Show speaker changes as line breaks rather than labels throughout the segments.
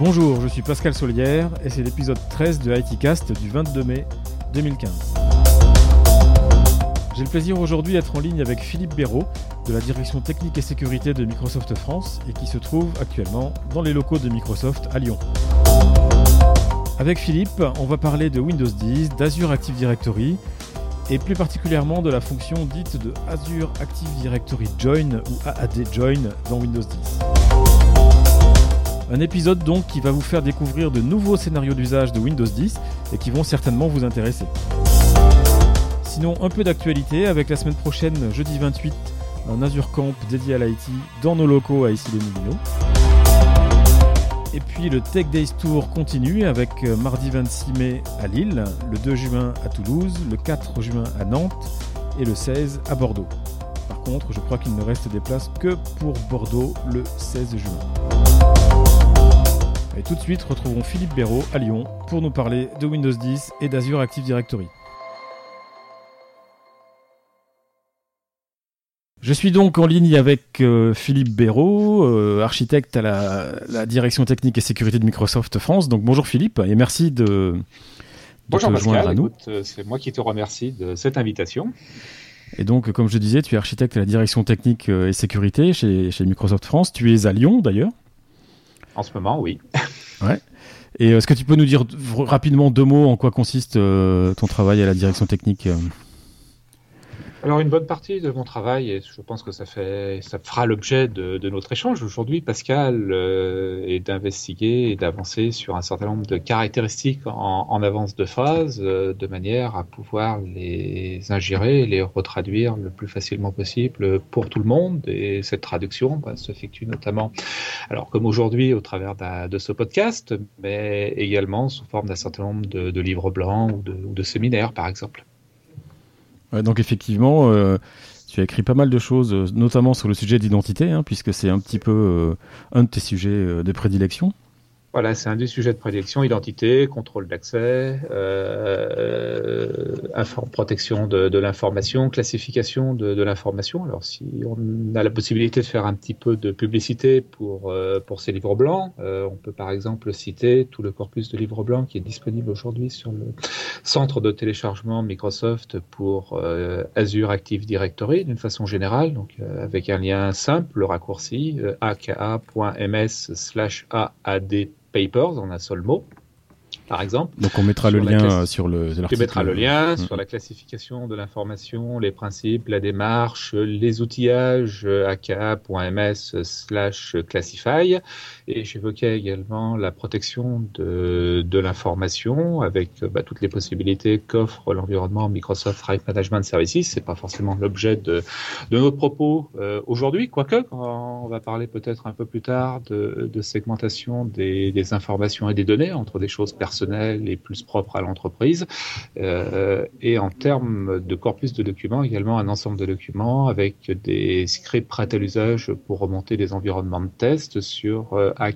Bonjour, je suis Pascal Solière et c'est l'épisode 13 de ITcast du 22 mai 2015. J'ai le plaisir aujourd'hui d'être en ligne avec Philippe Béraud de la direction technique et sécurité de Microsoft France et qui se trouve actuellement dans les locaux de Microsoft à Lyon. Avec Philippe, on va parler de Windows 10, d'Azure Active Directory et plus particulièrement de la fonction dite de Azure Active Directory Join ou AAD Join dans Windows 10. Un épisode donc qui va vous faire découvrir de nouveaux scénarios d'usage de Windows 10 et qui vont certainement vous intéresser. Sinon, un peu d'actualité avec la semaine prochaine, jeudi 28, un Azure Camp dédié à l'IT dans nos locaux à Issy-les-Moulineaux. Et puis le Tech Days Tour continue avec mardi 26 mai à Lille, le 2 juin à Toulouse, le 4 juin à Nantes et le 16 à Bordeaux. Par contre, je crois qu'il ne reste des places que pour Bordeaux le 16 juin. Et tout de suite, retrouvons Philippe Béraud à Lyon pour nous parler de Windows 10 et d'Azure Active Directory. Je suis donc en ligne avec Philippe Béraud, architecte à la direction technique et sécurité de Microsoft France. Donc bonjour Philippe et merci de
bonjour
te
Pascal,
joindre à nous.
écoute, c'est moi qui te remercie de cette invitation.
Et donc, comme je disais, tu es architecte à la direction technique et sécurité chez Microsoft France. Tu es à Lyon d'ailleurs.
En ce moment, oui.
Ouais. Et est-ce que tu peux nous dire rapidement deux mots en quoi consiste ton travail à la direction technique
Alors, une bonne partie de mon travail, et je pense que ça fera l'objet de notre échange aujourd'hui, Pascal, est d'investiguer et d'avancer sur un certain nombre de caractéristiques en avance de phase, de manière à pouvoir les ingérer et les retraduire le plus facilement possible pour tout le monde. Et cette traduction s'effectue notamment, alors comme aujourd'hui, au travers de ce podcast, mais également sous forme d'un certain nombre de livres blancs ou de séminaires, par exemple.
Ouais, donc effectivement, tu as écrit pas mal de choses, notamment sur le sujet d'identité, puisque c'est un petit peu un de tes sujets de prédilection.
Voilà, c'est un des sujets de prédilection, identité, contrôle d'accès, protection de l'information, classification de l'information. Alors, si on a la possibilité de faire un petit peu de publicité pour ces livres blancs, on peut par exemple citer tout le corpus de livres blancs qui est disponible aujourd'hui sur le centre de téléchargement Microsoft pour Azure Active Directory d'une façon générale, donc avec un lien simple, le raccourci aka.ms/AAD Papers en un seul mot, par exemple.
Donc on mettra le lien sur l'article.
Tu mettras le lien sur la classification de l'information, les principes, la démarche, les outillages aka.ms/classify. Et j'évoquais également la protection de l'information avec toutes les possibilités qu'offre l'environnement Microsoft Threat Management Services. C'est pas forcément l'objet de notre propos aujourd'hui, quoique on va parler peut-être un peu plus tard de segmentation des informations et des données entre des choses personnelles et plus propres à l'entreprise. Et en termes de corpus de documents, également un ensemble de documents avec des scripts prêts à l'usage pour remonter des environnements de test sur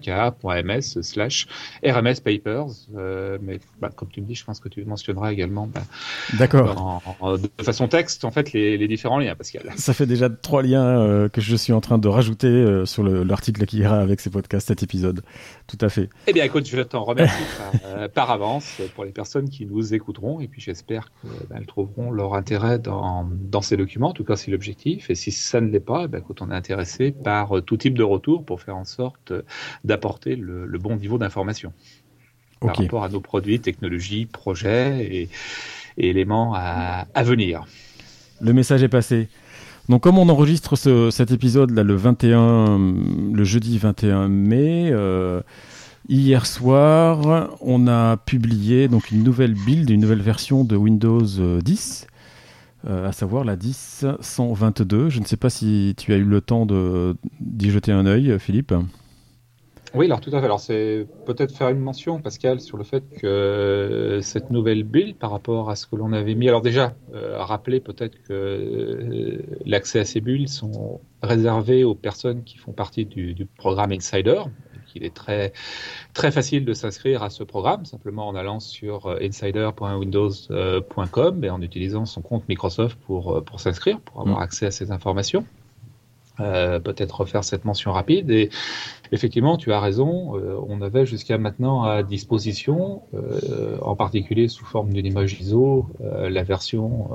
aka.ms/RMS Papers. Mais comme tu me dis, je pense que tu mentionneras également
D'accord.
De façon texte, en fait, les différents liens, Pascal.
Ça fait déjà 3 liens que je suis en train de rajouter sur l'article qui ira avec ces podcasts, cet épisode. Tout à fait.
Eh bien, écoute, je t'en remercie par avance pour les personnes qui nous écouteront, et puis j'espère qu'elles trouveront leur intérêt dans ces documents, en tout cas c'est l'objectif, et si ça ne l'est pas, écoute, on est intéressé par tout type de retour pour faire en sorte d'apporter le bon niveau d'information par rapport à nos produits, technologies, projets et éléments à venir.
Le message est passé. Donc comme on enregistre cet épisode là, le jeudi 21 mai, hier soir, on a publié donc une nouvelle build, une nouvelle version de Windows 10, à savoir la 10.122. Je ne sais pas si tu as eu le temps d'y jeter un œil, Philippe.
Oui, alors tout à fait. Alors c'est peut-être faire une mention, Pascal, sur le fait que cette nouvelle build par rapport à ce que l'on avait mis. Alors déjà, rappeler peut-être que l'accès à ces builds sont réservés aux personnes qui font partie du programme Insider. Il est très, très facile de s'inscrire à ce programme, simplement en allant sur insider.windows.com et en utilisant son compte Microsoft pour s'inscrire, pour avoir accès à ces informations. Peut-être refaire cette mention rapide. Effectivement, tu as raison. On avait jusqu'à maintenant à disposition, en particulier sous forme d'une image ISO, la version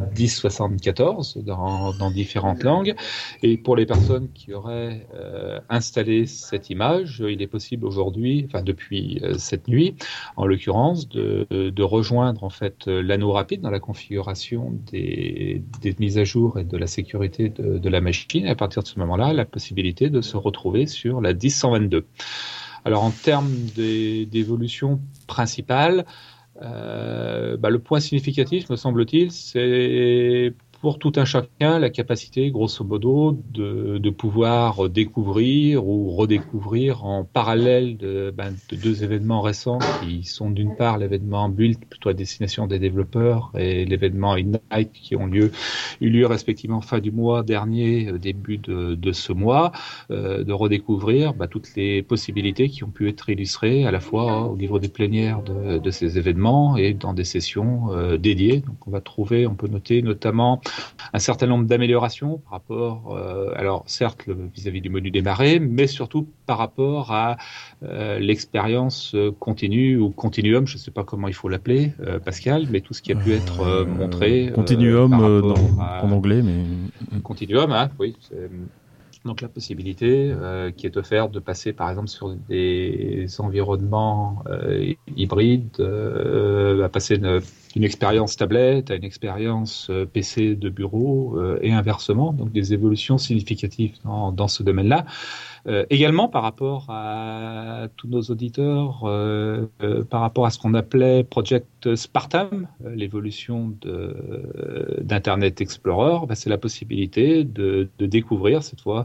1074 dans différentes langues. Et pour les personnes qui auraient installé cette image, il est possible aujourd'hui, enfin depuis cette nuit, en l'occurrence, de rejoindre en fait l'anneau rapide dans la configuration des mises à jour et de la sécurité de la machine. Et à partir de ce moment-là, la possibilité de se retrouver sur la 10.122. Alors en termes d'évolution principale, le point significatif, me semble-t-il, c'est pour tout un chacun la capacité, grosso modo, de pouvoir découvrir ou redécouvrir en parallèle de deux événements récents qui sont d'une part l'événement Build, plutôt à destination des développeurs, et l'événement Ignite qui ont eu lieu respectivement fin du mois dernier, début de ce mois, de redécouvrir toutes les possibilités qui ont pu être illustrées à la fois au niveau des plénières de ces événements et dans des sessions dédiées. Donc on peut noter notamment un certain nombre d'améliorations par rapport, alors certes vis-à-vis du menu démarrer, mais surtout par rapport à l'expérience continue ou continuum, je ne sais pas comment il faut l'appeler, Pascal, mais tout ce qui a pu être montré.
Continuum en anglais, mais
continuum, hein, oui. Donc la possibilité qui est offerte de passer par exemple sur des environnements hybrides, à passer d'une expérience tablette à une expérience PC de bureau et inversement, donc des évolutions significatives dans ce domaine-là. Également par rapport à tous nos auditeurs, par rapport à ce qu'on appelait Project Spartan, l'évolution d'Internet Explorer, c'est la possibilité de découvrir cette fois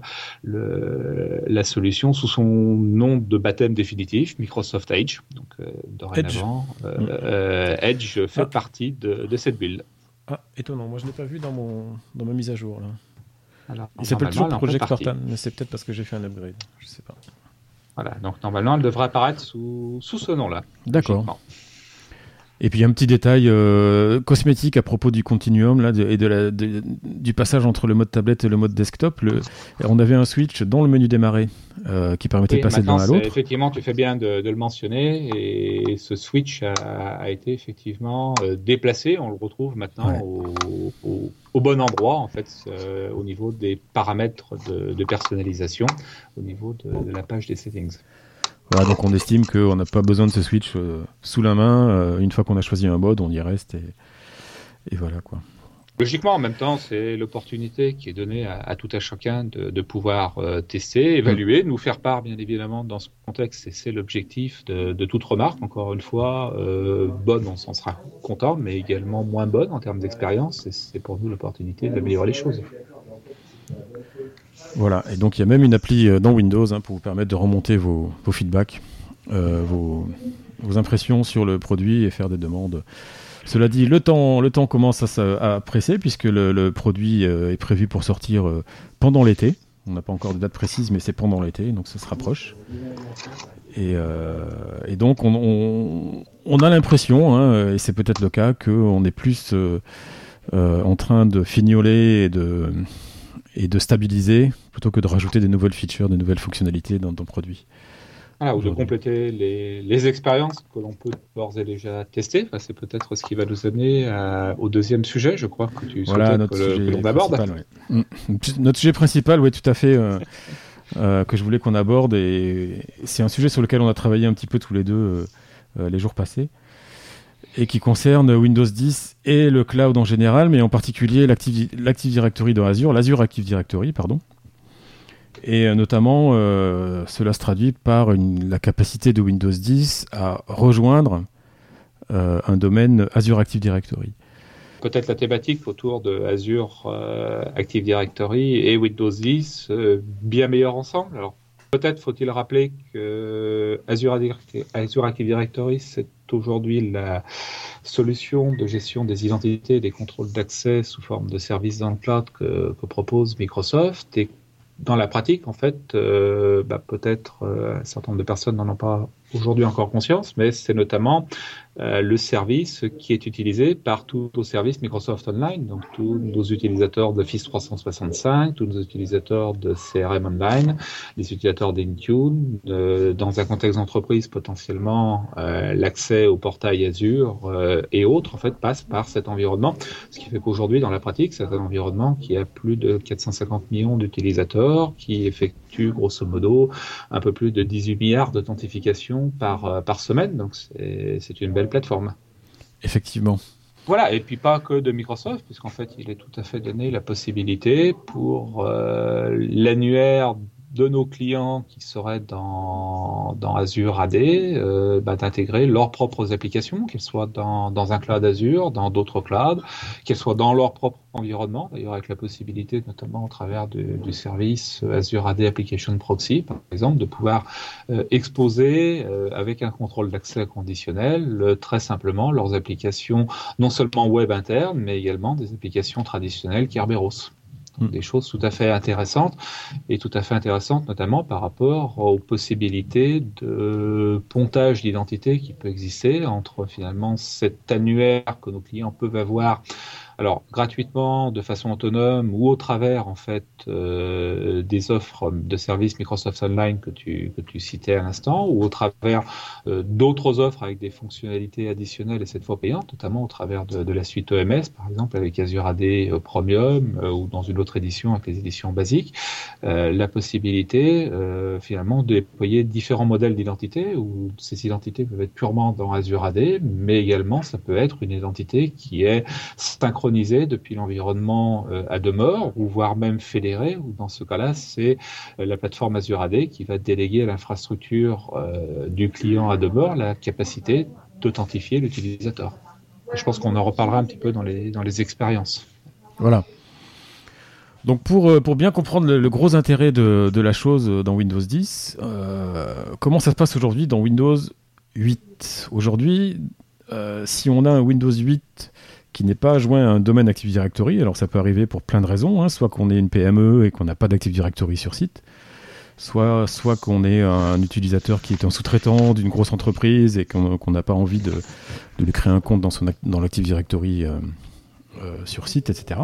la solution sous son nom de baptême définitif, Microsoft Edge. Donc dorénavant, Edge fait partie de cette build.
Ah, étonnant, moi je ne l'ai pas vu dans ma mise à jour là.
Alors,
il s'appelle toujours Project Spartan, mais c'est peut-être parce que j'ai fait un upgrade, je sais pas.
Voilà, donc normalement elle devrait apparaître sous ce nom-là.
D'accord. Et puis un petit détail cosmétique à propos du continuum là, et du passage entre le mode tablette et le mode desktop. On avait un switch dans le menu démarrer qui permettait de passer de l'un à l'autre.
Effectivement, tu fais bien de le mentionner, et ce switch a été effectivement déplacé. On le retrouve maintenant au bon endroit, en fait, au niveau des paramètres de personnalisation, au niveau de la page des settings.
Voilà, donc on estime qu'on n'a pas besoin de ce switch sous la main. Une fois qu'on a choisi un mode, on y reste et voilà quoi.
Logiquement, en même temps, c'est l'opportunité qui est donnée à tout à chacun de pouvoir tester, évaluer, nous faire part, bien évidemment, dans ce contexte, et c'est l'objectif de toute remarque. Encore une fois, bonne, on s'en sera content, mais également moins bonne en termes d'expérience, et c'est pour nous l'opportunité d'améliorer les choses.
Voilà, et donc il y a même une appli dans Windows pour vous permettre de remonter vos feedbacks, vos impressions sur le produit et faire des demandes. Cela dit, le temps commence à presser puisque le produit est prévu pour sortir pendant l'été. On n'a pas encore de date précise, mais c'est pendant l'été, donc ça se rapproche. Et donc on a l'impression, et c'est peut-être le cas, qu'on est plus en train de fignoler et de stabiliser plutôt que de rajouter des nouvelles features, des nouvelles fonctionnalités dans ton produit.
Ou de compléter les expériences que l'on peut d'ores et déjà tester. Enfin, c'est peut-être ce qui va nous amener au deuxième sujet, je crois, que tu souhaitais que l'on aborde.
Notre sujet principal, oui, tout à fait, que je voulais qu'on aborde, et c'est un sujet sur lequel on a travaillé un petit peu tous les deux les jours passés, et qui concerne Windows 10 et le cloud en général, mais en particulier l'Active Directory de Azure, l'Azure Active Directory, pardon. Et notamment, cela se traduit par la capacité de Windows 10 à rejoindre un domaine Azure Active Directory.
Peut-être la thématique autour de Azure Active Directory et Windows 10 bien meilleurs ensemble. Alors, peut-être faut-il rappeler que Azure Active Directory, c'est aujourd'hui la solution de gestion des identités et des contrôles d'accès sous forme de services dans le cloud que propose Microsoft, et dans la pratique, en fait, peut-être un certain nombre de personnes n'en ont pas aujourd'hui encore conscience, mais c'est notamment le service qui est utilisé par tous nos services Microsoft Online, donc tous nos utilisateurs d'Office 365, tous nos utilisateurs de CRM Online, les utilisateurs d'Intune, dans un contexte d'entreprise potentiellement l'accès au portail Azure et autres en fait passe par cet environnement, ce qui fait qu'aujourd'hui dans la pratique c'est un environnement qui a plus de 450 millions d'utilisateurs, qui effectue grosso modo un peu plus de 18 milliards d'authentifications par semaine, donc c'est une belle plateforme.
Effectivement.
Voilà, et puis pas que de Microsoft, puisqu'en fait, il est tout à fait donné la possibilité pour l'annuaire de nos clients qui seraient dans Azure AD d'intégrer leurs propres applications, qu'elles soient dans un cloud Azure, dans d'autres clouds, qu'elles soient dans leur propre environnement, d'ailleurs avec la possibilité notamment au travers du service Azure AD Application Proxy, par exemple, de pouvoir exposer avec un contrôle d'accès conditionnel très simplement leurs applications non seulement web internes, mais également des applications traditionnelles Kerberos. Des choses tout à fait intéressantes notamment par rapport aux possibilités de pontage d'identité qui peut exister entre finalement cet annuaire que nos clients peuvent avoir alors gratuitement, de façon autonome ou au travers en fait des offres de services Microsoft Online que tu citais à l'instant, ou au travers d'autres offres avec des fonctionnalités additionnelles et cette fois payantes, notamment au travers de la suite EMS par exemple avec Azure AD Premium ou dans une autre édition avec les éditions basiques, la possibilité finalement de déployer différents modèles d'identité où ces identités peuvent être purement dans Azure AD, mais également ça peut être une identité qui est synchronisée depuis l'environnement à demeure, ou voire même fédéré, ou dans ce cas-là, c'est la plateforme Azure AD qui va déléguer à l'infrastructure du client à demeure la capacité d'authentifier l'utilisateur. Je pense qu'on en reparlera un petit peu dans les expériences.
Voilà. Donc pour bien comprendre le gros intérêt de la chose dans Windows 10, comment ça se passe aujourd'hui dans Windows 8 ? Aujourd'hui, si on a un Windows 8 qui n'est pas joint à un domaine Active Directory, alors ça peut arriver pour plein de raisons, soit qu'on est une PME et qu'on n'a pas d'Active Directory sur site, soit qu'on est un utilisateur qui est un sous-traitant d'une grosse entreprise et qu'on n'a pas envie de lui créer un compte dans l'Active Directory sur site, etc.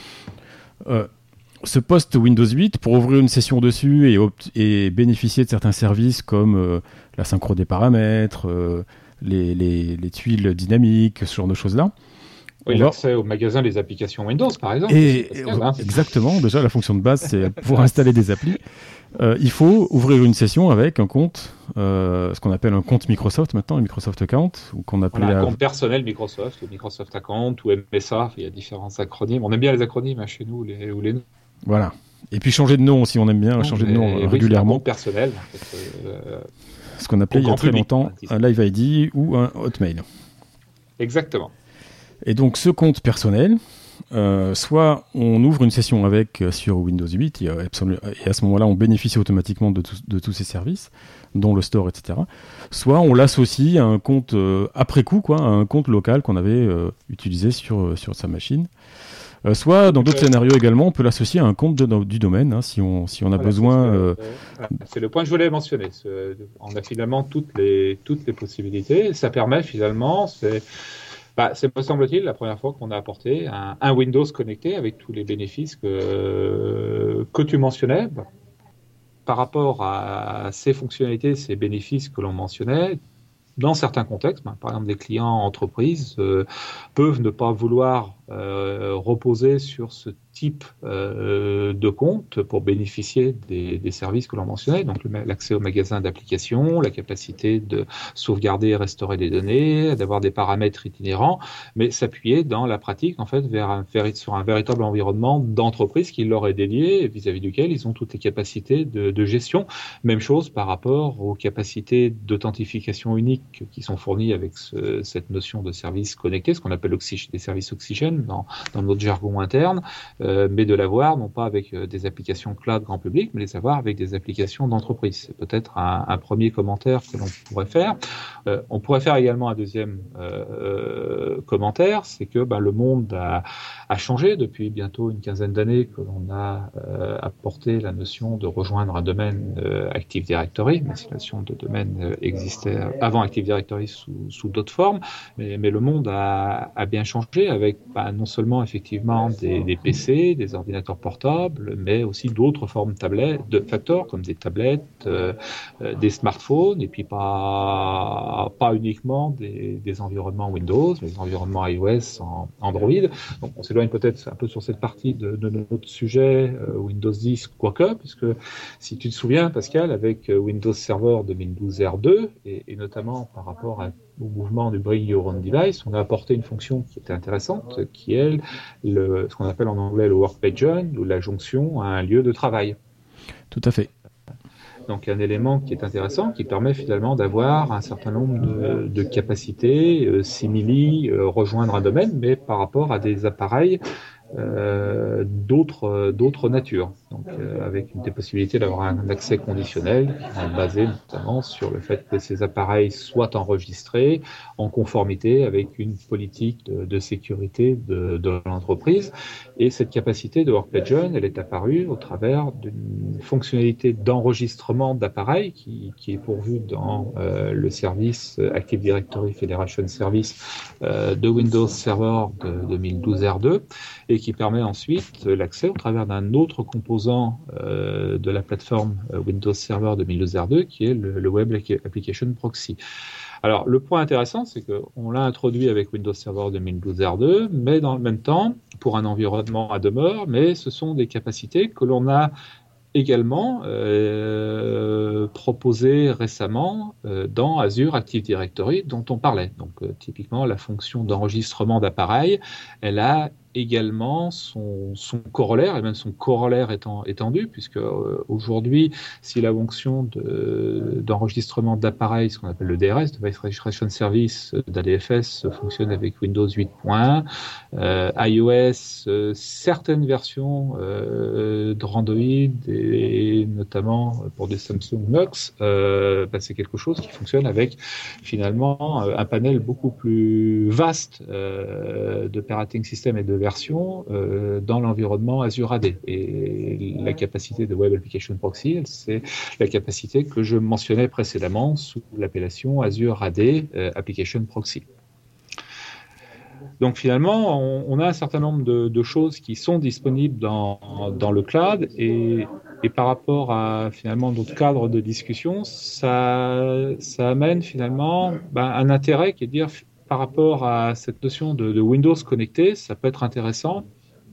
Ce poste Windows 8, pour ouvrir une session dessus et bénéficier de certains services comme la synchro des paramètres, les tuiles dynamiques, ce genre de choses-là.
Oui, l'accès au magasin des applications Windows, par exemple.
Exactement. Déjà, la fonction de base, c'est pour installer des applis. Il faut ouvrir une session avec un compte, ce qu'on appelle un compte Microsoft maintenant, un Microsoft Account, ou qu'on appelait
un compte personnel Microsoft, ou Microsoft Account, ou MSA. Il y a différents acronymes. On aime bien les acronymes chez nous, les noms.
Voilà. Et puis changer de nom aussi, on aime bien changer de nom régulièrement.
Un compte personnel. En fait,
ce qu'on appelait il y a très longtemps un Live ID ou un Hotmail.
Exactement.
Et donc ce compte personnel, soit on ouvre une session avec sur Windows 8 et à ce moment-là on bénéficie automatiquement de tous ces services, dont le store, etc. Soit on l'associe à un compte après coup, à un compte local qu'on avait utilisé sur sa machine. Soit dans d'autres scénarios également, on peut l'associer à un compte du domaine, si on a besoin.
C'est le point que je voulais mentionner. On a finalement toutes les possibilités. Ça permet finalement, c'est me semble-t-il la première fois qu'on a apporté un Windows connecté avec tous les bénéfices que tu mentionnais. Par rapport à ces fonctionnalités, ces bénéfices que l'on mentionnait, dans certains contextes, par exemple des clients entreprises peuvent ne pas vouloir reposer sur ce type de compte pour bénéficier des services que l'on mentionnait, donc l'accès au magasin d'applications, la capacité de sauvegarder et restaurer des données, d'avoir des paramètres itinérants, mais s'appuyer dans la pratique en fait sur un véritable environnement d'entreprise qui leur est dédié et vis-à-vis duquel ils ont toutes les capacités de gestion. Même chose par rapport aux capacités d'authentification unique qui sont fournies avec cette notion de service connecté, ce qu'on appelle des services Oxygène ADM dans notre jargon interne, mais de l'avoir non pas avec des applications cloud grand public, mais les avoir avec des applications d'entreprise. C'est peut-être un premier commentaire que l'on pourrait faire. On pourrait faire également un deuxième commentaire, c'est que le monde a changé depuis bientôt une quinzaine d'années que l'on a apporté la notion de rejoindre un domaine Active Directory, mais si la notion de domaine existait avant Active Directory sous d'autres formes, mais le monde a bien changé avec non seulement effectivement des PC, des ordinateurs portables, mais aussi d'autres formes de facteurs comme des tablettes, des smartphones, et puis pas uniquement des environnements Windows, mais des environnements iOS, Android. Donc on s'éloigne peut-être un peu sur cette partie de notre sujet, Windows 10, quoique, puisque si tu te souviens, Pascal, avec Windows Server 2012 R2, et notamment par rapport au mouvement du Bring Your Own Device, on a apporté une fonction qui était intéressante, qui est ce qu'on appelle en anglais le Workpage Join, ou la jonction à un lieu de travail.
Tout à fait.
Donc un élément qui est intéressant, qui permet finalement d'avoir un certain nombre de capacités, simili, rejoindre un domaine, mais par rapport à des appareils d'autres natures. Donc avec des possibilités d'avoir un accès conditionnel basé notamment sur le fait que ces appareils soient enregistrés en conformité avec une politique de sécurité de l'entreprise. Et cette capacité de Workpage Join, elle est apparue au travers d'une fonctionnalité d'enregistrement d'appareils qui est pourvue dans le service Active Directory Federation Service de Windows Server de 2012 R2, et qui permet ensuite l'accès au travers d'un autre composant de la plateforme Windows Server 2012 R2, qui est le Web Application Proxy. Alors, le point intéressant, c'est qu'on l'a introduit avec Windows Server 2012 R2, mais dans le même temps, pour un environnement à demeure, mais ce sont des capacités que l'on a également proposées récemment dans Azure Active Directory, dont on parlait. Donc, typiquement, la fonction d'enregistrement d'appareils, elle a également son corollaire, et même son corollaire étendu, puisque aujourd'hui, si la fonction d'enregistrement d'appareils, ce qu'on appelle le DRS, Device Registration Service d'ADFS, fonctionne avec Windows 8.1, iOS, certaines versions d'Android, et notamment pour des Samsung Knox, c'est quelque chose qui fonctionne avec finalement un panel beaucoup plus vaste d'operating system et de version dans l'environnement Azure AD. Et la capacité de Web Application Proxy, c'est la capacité que je mentionnais précédemment sous l'appellation Azure AD Application Proxy. Donc finalement, on a un certain nombre de choses qui sont disponibles dans le cloud, et par rapport à finalement notre cadre de discussion, ça amène finalement un intérêt qui est de dire, par rapport à cette notion de Windows connecté, ça peut être intéressant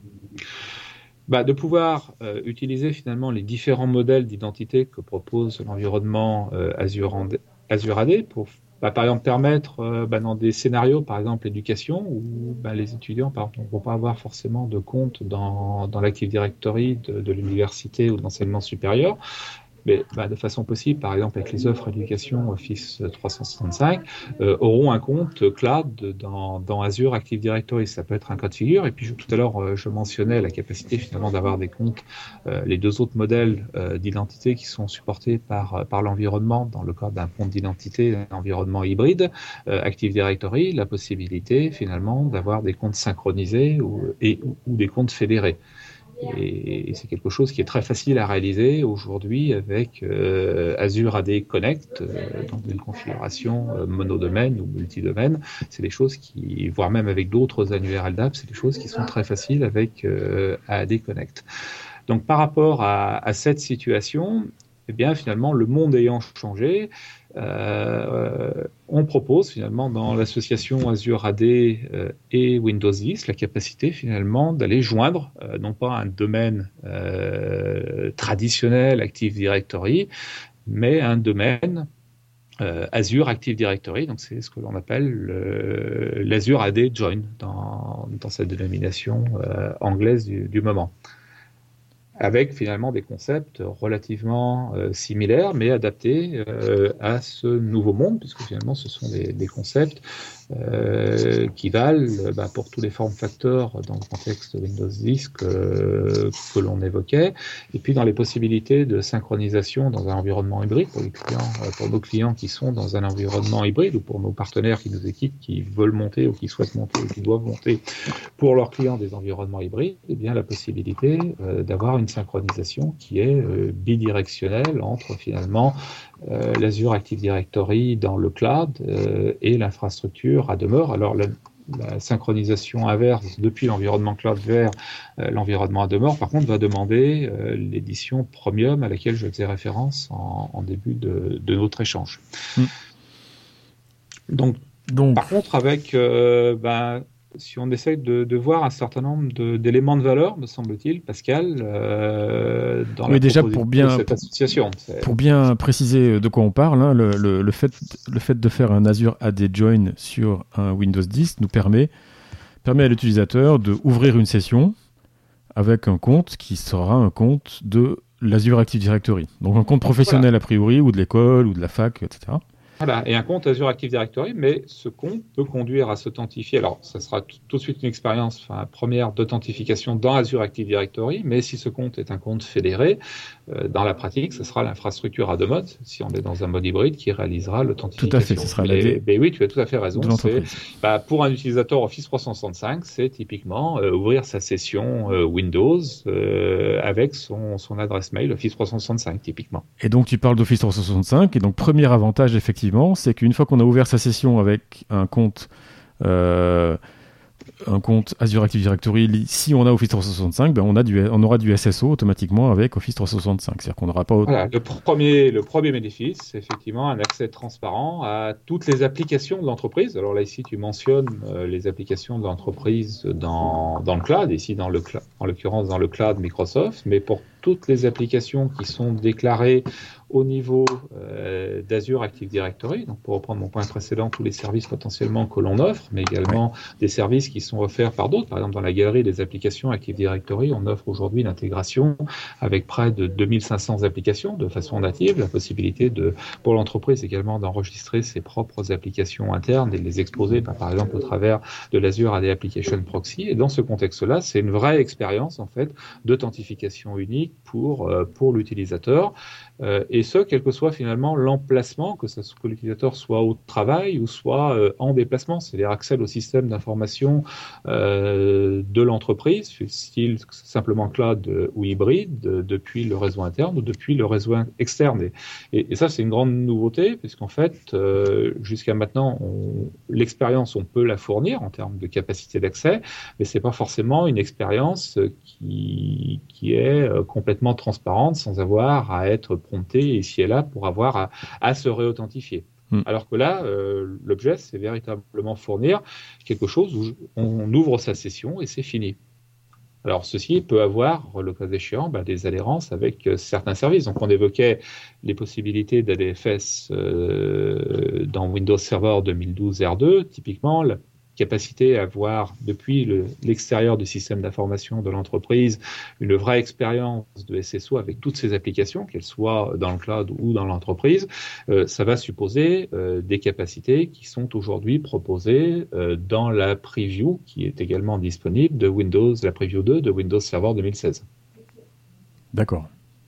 de pouvoir utiliser finalement les différents modèles d'identité que propose l'environnement Azure AD pour par exemple permettre dans des scénarios, par exemple éducation, où les étudiants par exemple ne vont pas avoir forcément de compte dans l'Active Directory de l'université ou de l'enseignement supérieur, mais de façon possible, par exemple avec les offres d'éducation Office 365, auront un compte cloud dans Azure Active Directory. Ça peut être un cas de figure. Et puis tout à l'heure, je mentionnais la capacité finalement d'avoir des comptes, les deux autres modèles d'identité qui sont supportés par l'environnement dans le cadre d'un compte d'identité, un environnement hybride, Active Directory, la possibilité finalement d'avoir des comptes synchronisés ou des comptes fédérés. Et c'est quelque chose qui est très facile à réaliser aujourd'hui avec Azure AD Connect dans une configuration monodomaine ou multidomaine. C'est des choses qui, voire même avec d'autres annuaires LDAP, c'est des choses qui sont très faciles avec AD Connect. Donc par rapport à cette situation, eh bien finalement le monde ayant changé, on propose finalement dans l'association Azure AD et Windows 10 la capacité finalement d'aller joindre non pas un domaine traditionnel Active Directory, mais un domaine Azure Active Directory. Donc c'est ce que l'on appelle l'Azure AD Join dans cette dénomination anglaise du moment, avec finalement des concepts relativement similaires, mais adaptés à ce nouveau monde, puisque finalement ce sont des concepts qui valent pour tous les form factors dans le contexte de Windows 10 que l'on évoquait, et puis dans les possibilités de synchronisation dans un environnement hybride pour les clients, pour nos clients qui sont dans un environnement hybride, ou pour nos partenaires qui nous équipent, qui veulent monter ou qui souhaitent monter ou qui doivent monter pour leurs clients des environnements hybrides, eh bien la possibilité d'avoir une synchronisation qui est bidirectionnelle entre finalement l'Azure Active Directory dans le cloud et l'infrastructure à demeure. Alors la synchronisation inverse depuis l'environnement cloud vers l'environnement à demeure, par contre, va demander l'édition premium à laquelle je faisais référence en début de notre échange. Donc, par contre, avec si on essaye de voir un certain nombre d'éléments de valeur, me semble-t-il, Pascal, dans la
déjà
proposition de cette association.
Pour bien préciser de quoi on parle, hein, le fait de faire un Azure AD Join sur un Windows 10 nous permet à l'utilisateur d'ouvrir une session avec un compte qui sera un compte de l'Azure Active Directory. Donc un compte professionnel a priori, ou de l'école, ou de la fac, etc.
Voilà, et un compte Azure Active Directory, mais ce compte peut conduire à s'authentifier. Alors, ça sera tout de suite une expérience première d'authentification dans Azure Active Directory, mais si ce compte est un compte fédéré, dans la pratique, ce sera l'infrastructure à deux modes, si on est dans un mode hybride, qui réalisera l'authentification.
Tout à fait, ce sera l'AD.
Mais oui, tu as tout à fait raison. Pour un utilisateur Office 365, c'est typiquement ouvrir sa session Windows avec son adresse mail Office 365, typiquement.
Et donc, tu parles d'Office 365, et donc, premier avantage, effectivement, c'est qu'une fois qu'on a ouvert sa session avec un compte Azure Active Directory, si on a Office 365, on aura du SSO automatiquement avec Office 365. C'est-à-dire qu'on n'aura pas...
Voilà, le premier bénéfice, c'est effectivement un accès transparent à toutes les applications de l'entreprise. Alors là, ici, tu mentionnes les applications de l'entreprise dans le cloud, ici, en l'occurrence dans le cloud Microsoft, mais pour toutes les applications qui sont déclarées au niveau d'Azure Active Directory, donc pour reprendre mon point précédent, tous les services potentiellement que l'on offre, mais également des services qui sont offerts par d'autres. Par exemple, dans la galerie des applications Active Directory, on offre aujourd'hui l'intégration avec près de 2500 applications de façon native, la possibilité pour l'entreprise également d'enregistrer ses propres applications internes et de les exposer, par exemple, au travers de l'Azure AD Application Proxy. Et dans ce contexte-là, c'est une vraie expérience, en fait, d'authentification unique pour l'utilisateur. Et ce, quel que soit finalement l'emplacement, que l'utilisateur soit au travail ou soit en déplacement, c'est-à-dire accède au système d'information de l'entreprise, style simplement cloud ou hybride, depuis le réseau interne ou depuis le réseau externe. Et ça, c'est une grande nouveauté, puisqu'en fait, jusqu'à maintenant, l'expérience, on peut la fournir en termes de capacité d'accès, mais c'est pas forcément une expérience qui est complètement transparente, sans avoir à être prompté ici et là pour avoir à se réauthentifier. Alors que là, l'objet, c'est véritablement fournir quelque chose où on ouvre sa session et c'est fini. Alors, ceci peut avoir, le cas échéant, des adhérences avec certains services. Donc, on évoquait les possibilités d'ADFS dans Windows Server 2012 R2. Typiquement, la capacité à avoir depuis l'extérieur du système d'information de l'entreprise une vraie expérience de SSO avec toutes ces applications, qu'elles soient dans le cloud ou dans l'entreprise, ça va supposer des capacités qui sont aujourd'hui proposées dans la preview qui est également disponible de Windows, la preview 2 de Windows Server 2016.
D'accord.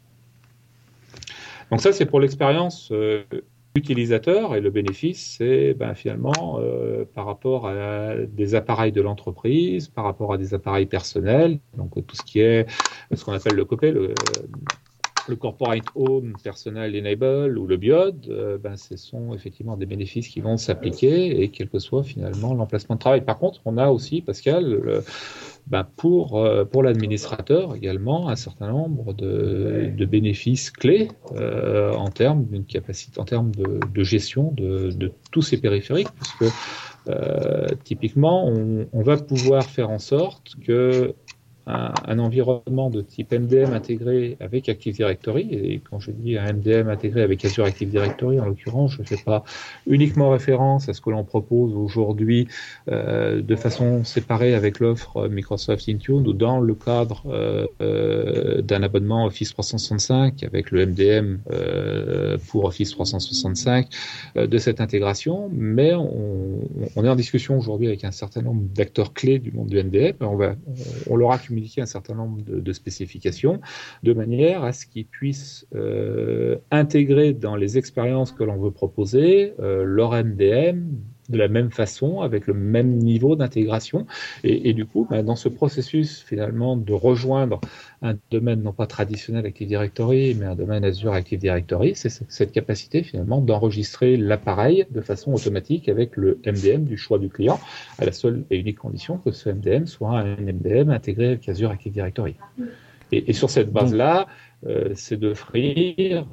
Donc ça, c'est pour l'expérience utilisateur, et le bénéfice, c'est finalement par rapport à des appareils de l'entreprise, par rapport à des appareils personnels, donc tout ce qui est ce qu'on appelle le COPE, le Corporate Own Personal Enable ou le BIOD, ce sont effectivement des bénéfices qui vont s'appliquer, et quel que soit finalement l'emplacement de travail. Par contre, on a aussi, Pascal, pour l'administrateur également un certain nombre de bénéfices clés en termes d'une capacité, en termes de gestion de tous ces périphériques, puisque typiquement on va pouvoir faire en sorte que un environnement de type MDM intégré avec Active Directory, et quand je dis un MDM intégré avec Azure Active Directory, en l'occurrence, je ne fais pas uniquement référence à ce que l'on propose aujourd'hui de façon séparée avec l'offre Microsoft Intune ou dans le cadre d'un abonnement Office 365 avec le MDM pour Office 365 de cette intégration, mais on est en discussion aujourd'hui avec un certain nombre d'acteurs clés du monde du MDM. On leur a communiqué un certain nombre de spécifications de manière à ce qu'ils puissent intégrer dans les expériences que l'on veut proposer leur MDM de la même façon, avec le même niveau d'intégration. Et du coup, dans ce processus, finalement, de rejoindre un domaine non pas traditionnel Active Directory, mais un domaine Azure Active Directory, c'est cette capacité, finalement, d'enregistrer l'appareil de façon automatique avec le MDM du choix du client, à la seule et unique condition que ce MDM soit un MDM intégré avec Azure Active Directory. Et sur cette base-là, c'est d'offrir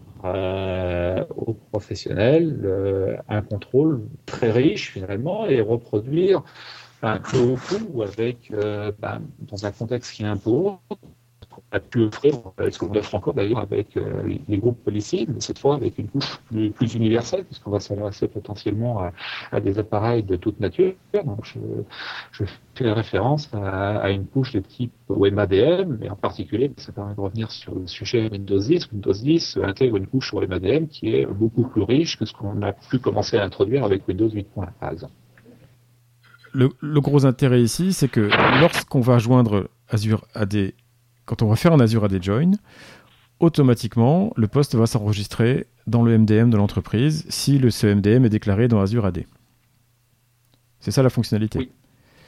aux professionnels un contrôle très riche finalement et reproduire un peu au coup avec dans un contexte qui est un peu autre, on a pu offrir, ce qu'on offre encore d'ailleurs avec les groupes policiers, mais cette fois avec une couche plus universelle, puisqu'on va s'adresser potentiellement à des appareils de toute nature. Donc je fais référence à une couche de type WebADM, mais en particulier, ça permet de revenir sur le sujet Windows 10. Windows 10 intègre une couche sur WebADM qui est beaucoup plus riche que ce qu'on a pu commencer à introduire avec Windows 8.1 par exemple.
Le gros intérêt ici, c'est que lorsqu'on va joindre Azure AD, quand on va faire un Azure AD Join, automatiquement, le poste va s'enregistrer dans le MDM de l'entreprise si ce MDM est déclaré dans Azure AD. C'est ça la fonctionnalité.
Oui.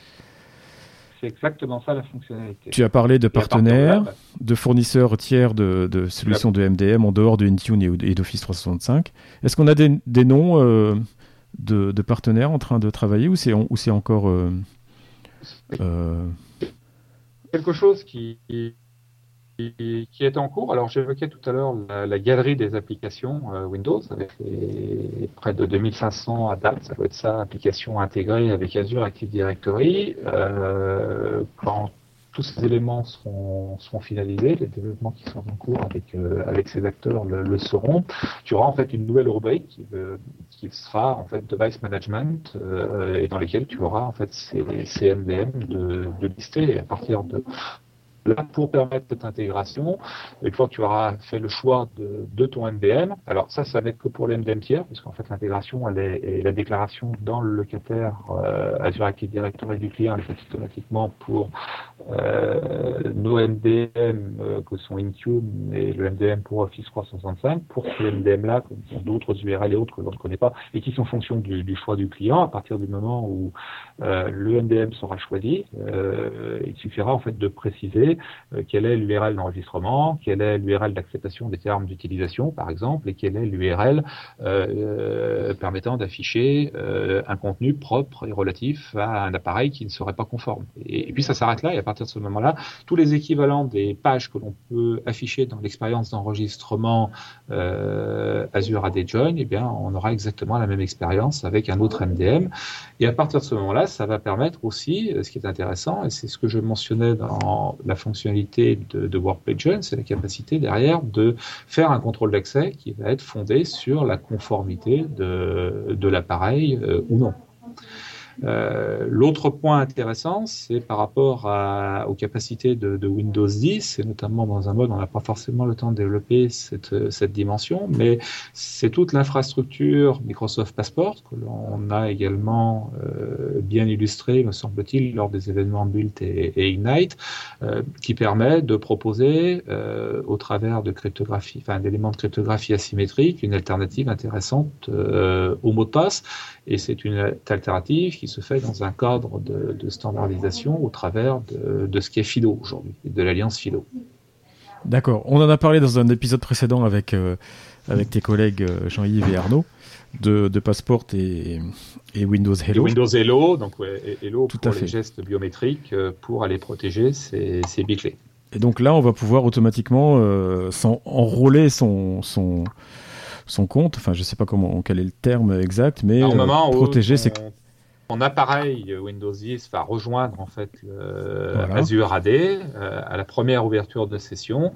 C'est exactement ça la fonctionnalité.
Tu as parlé de partenaires, de fournisseurs tiers de solutions de MDM en dehors de Intune et d'Office 365. Est-ce qu'on a des noms de partenaires en train de travailler ou c'est encore
quelque chose qui est en cours. Alors, j'évoquais tout à l'heure la galerie des applications Windows avec près de 2500 à date, ça doit être ça, applications intégrées avec Azure Active Directory. Quand tous ces éléments seront finalisés, les développements qui sont en cours avec ces acteurs le seront, tu auras en fait une nouvelle rubrique qui sera en fait Device Management et dans lesquelles tu auras en fait ces MDM de lister à partir de là, pour permettre cette intégration, une fois que tu auras fait le choix de ton MDM, alors ça va être que pour les MDM tiers, parce qu'en fait l'intégration et la déclaration dans le locataire Azure Active Directory du client, elle est faite automatiquement pour nos MDM que sont Intune et le MDM pour Office 365. Pour ces MDM-là, comme d'autres URL et autres que l'on ne connaît pas, et qui sont en fonction du choix du client, à partir du moment où le MDM sera choisi, il suffira en fait de préciser quelle est l'URL d'enregistrement, quelle est l'URL d'acceptation des termes d'utilisation, par exemple, et quelle est l'URL permettant d'afficher un contenu propre et relatif à un appareil qui ne serait pas conforme. Et puis ça s'arrête là, et à partir de ce moment-là, tous les équivalents des pages que l'on peut afficher dans l'expérience d'enregistrement Azure AD Join, eh bien, on aura exactement la même expérience avec un autre MDM. Et à partir de ce moment-là, ça va permettre aussi, ce qui est intéressant, et c'est ce que je mentionnais dans la fonctionnalité de Workplace Join, c'est la capacité derrière de faire un contrôle d'accès qui va être fondé sur la conformité de l'appareil ou non. L'autre point intéressant, c'est par rapport aux capacités de Windows 10, et notamment dans un mode où on n'a pas forcément le temps de développer cette dimension, mais c'est toute l'infrastructure Microsoft Passport que l'on a également bien illustré, me semble-t-il, lors des événements Build et Ignite, qui permet de proposer au travers de cryptographie, d'éléments de cryptographie asymétrique, une alternative intéressante au mot de passe, et c'est une alternative qui se fait dans un cadre de standardisation au travers de ce qu'est FIDO aujourd'hui, de l'alliance FIDO.
D'accord. On en a parlé dans un épisode précédent avec tes collègues Jean-Yves et Arnaud de Passport et Windows Hello.
Et Windows Hello, donc Hello
tout
pour les gestes biométriques pour aller protéger ces biclés.
Et donc là, on va pouvoir automatiquement enrôler son compte, enfin je sais pas quel est le terme exact, mais protéger ses...
ton appareil Windows 10 va rejoindre en fait
Voilà.
Azure AD à la première ouverture de session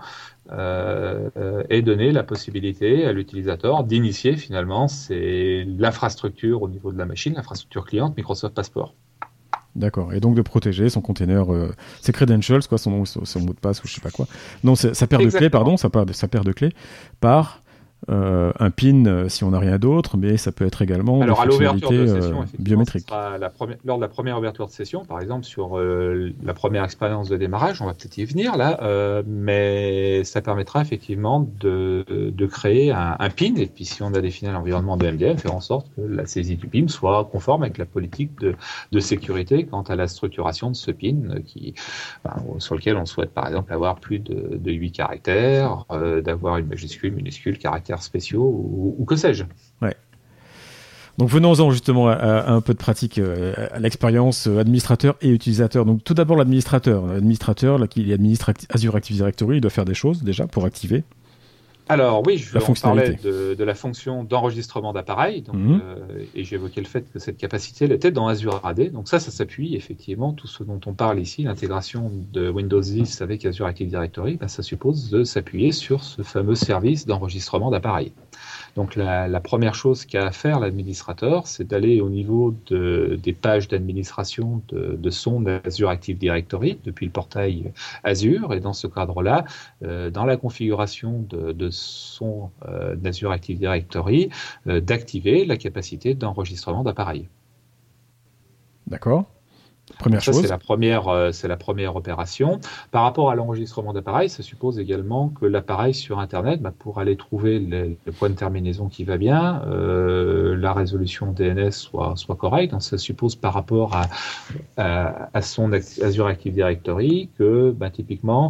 et donner la possibilité à l'utilisateur d'initier finalement l'infrastructure au niveau de la machine, l'infrastructure cliente Microsoft Passport.
D'accord. Et donc de protéger son container, ses credentials, quoi, son mot de passe ou je sais pas quoi. Non, sa paire de clés, pardon, sa paire de clés par un PIN si on n'a rien d'autre, mais ça peut être également des fonctionnalités biométriques.
Lors de la première ouverture de session, par exemple sur la première expérience de démarrage, on va peut-être y venir là, mais ça permettra effectivement de créer un PIN, et puis si on a défini l'environnement de MDM, faire en sorte que la saisie du PIN soit conforme avec la politique de sécurité quant à la structuration de ce PIN sur lequel on souhaite par exemple avoir plus de 8 caractères, d'avoir une majuscule, minuscule, caractères spéciaux ou que sais-je. Ouais.
Donc venons-en justement à un peu de pratique, à l'expérience administrateur et utilisateur. Donc tout d'abord l'administrateur. L'administrateur là, qui administre Azure Active Directory, il doit faire des choses déjà pour activer.
Alors oui, je vais parler de la fonction d'enregistrement d'appareil, et j'évoquais le fait que cette capacité elle était dans Azure AD. Donc ça s'appuie effectivement, tout ce dont on parle ici, l'intégration de Windows 10 avec Azure Active Directory, ça suppose de s'appuyer sur ce fameux service d'enregistrement d'appareil. Donc la première chose qu'a à faire l'administrateur, c'est d'aller au niveau des pages d'administration de son Azure Active Directory depuis le portail Azure, et dans ce cadre-là, dans la configuration de son Azure Active Directory, d'activer la capacité d'enregistrement d'appareil.
D'accord. Première chose.
C'est la première opération. Par rapport à l'enregistrement d'appareil, ça suppose également que l'appareil sur Internet, pour aller trouver le point de terminaison qui va bien, la résolution DNS soit correcte. Donc ça suppose par rapport à son Azure Active Directory que typiquement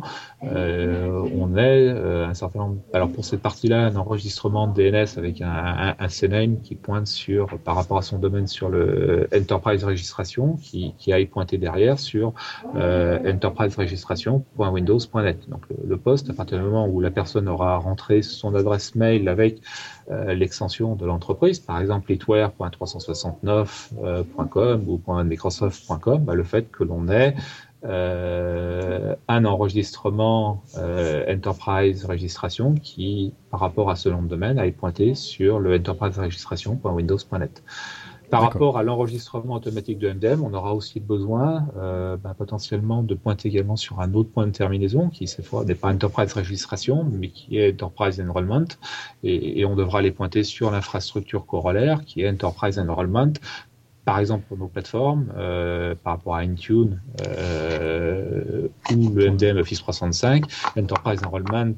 on ait un certain nombre. Alors pour cette partie-là, un enregistrement de DNS avec un CNAME qui pointe par rapport à son domaine sur le Enterprise Registration, qui aille pointer derrière sur enterpriseregistration.windows.net. Donc le poste, à partir du moment où la personne aura rentré son adresse mail avec l'extension de l'entreprise, par exemple litware.369.com ou .microsoft.com, le fait que l'on ait un enregistrement Enterprise Registration qui, par rapport à ce nom de domaine, aille pointer sur le enterpriseregistration.windows.net. Par rapport à l'enregistrement automatique de MDM, on aura aussi besoin potentiellement de pointer également sur un autre point de terminaison qui, cette fois, n'est pas Enterprise Registration, mais qui est Enterprise Enrollment. Et on devra les pointer sur l'infrastructure corollaire qui est Enterprise Enrollment. Par exemple, pour nos plateformes, par rapport à Intune ou le MDM Office 365, Enterprise Enrollment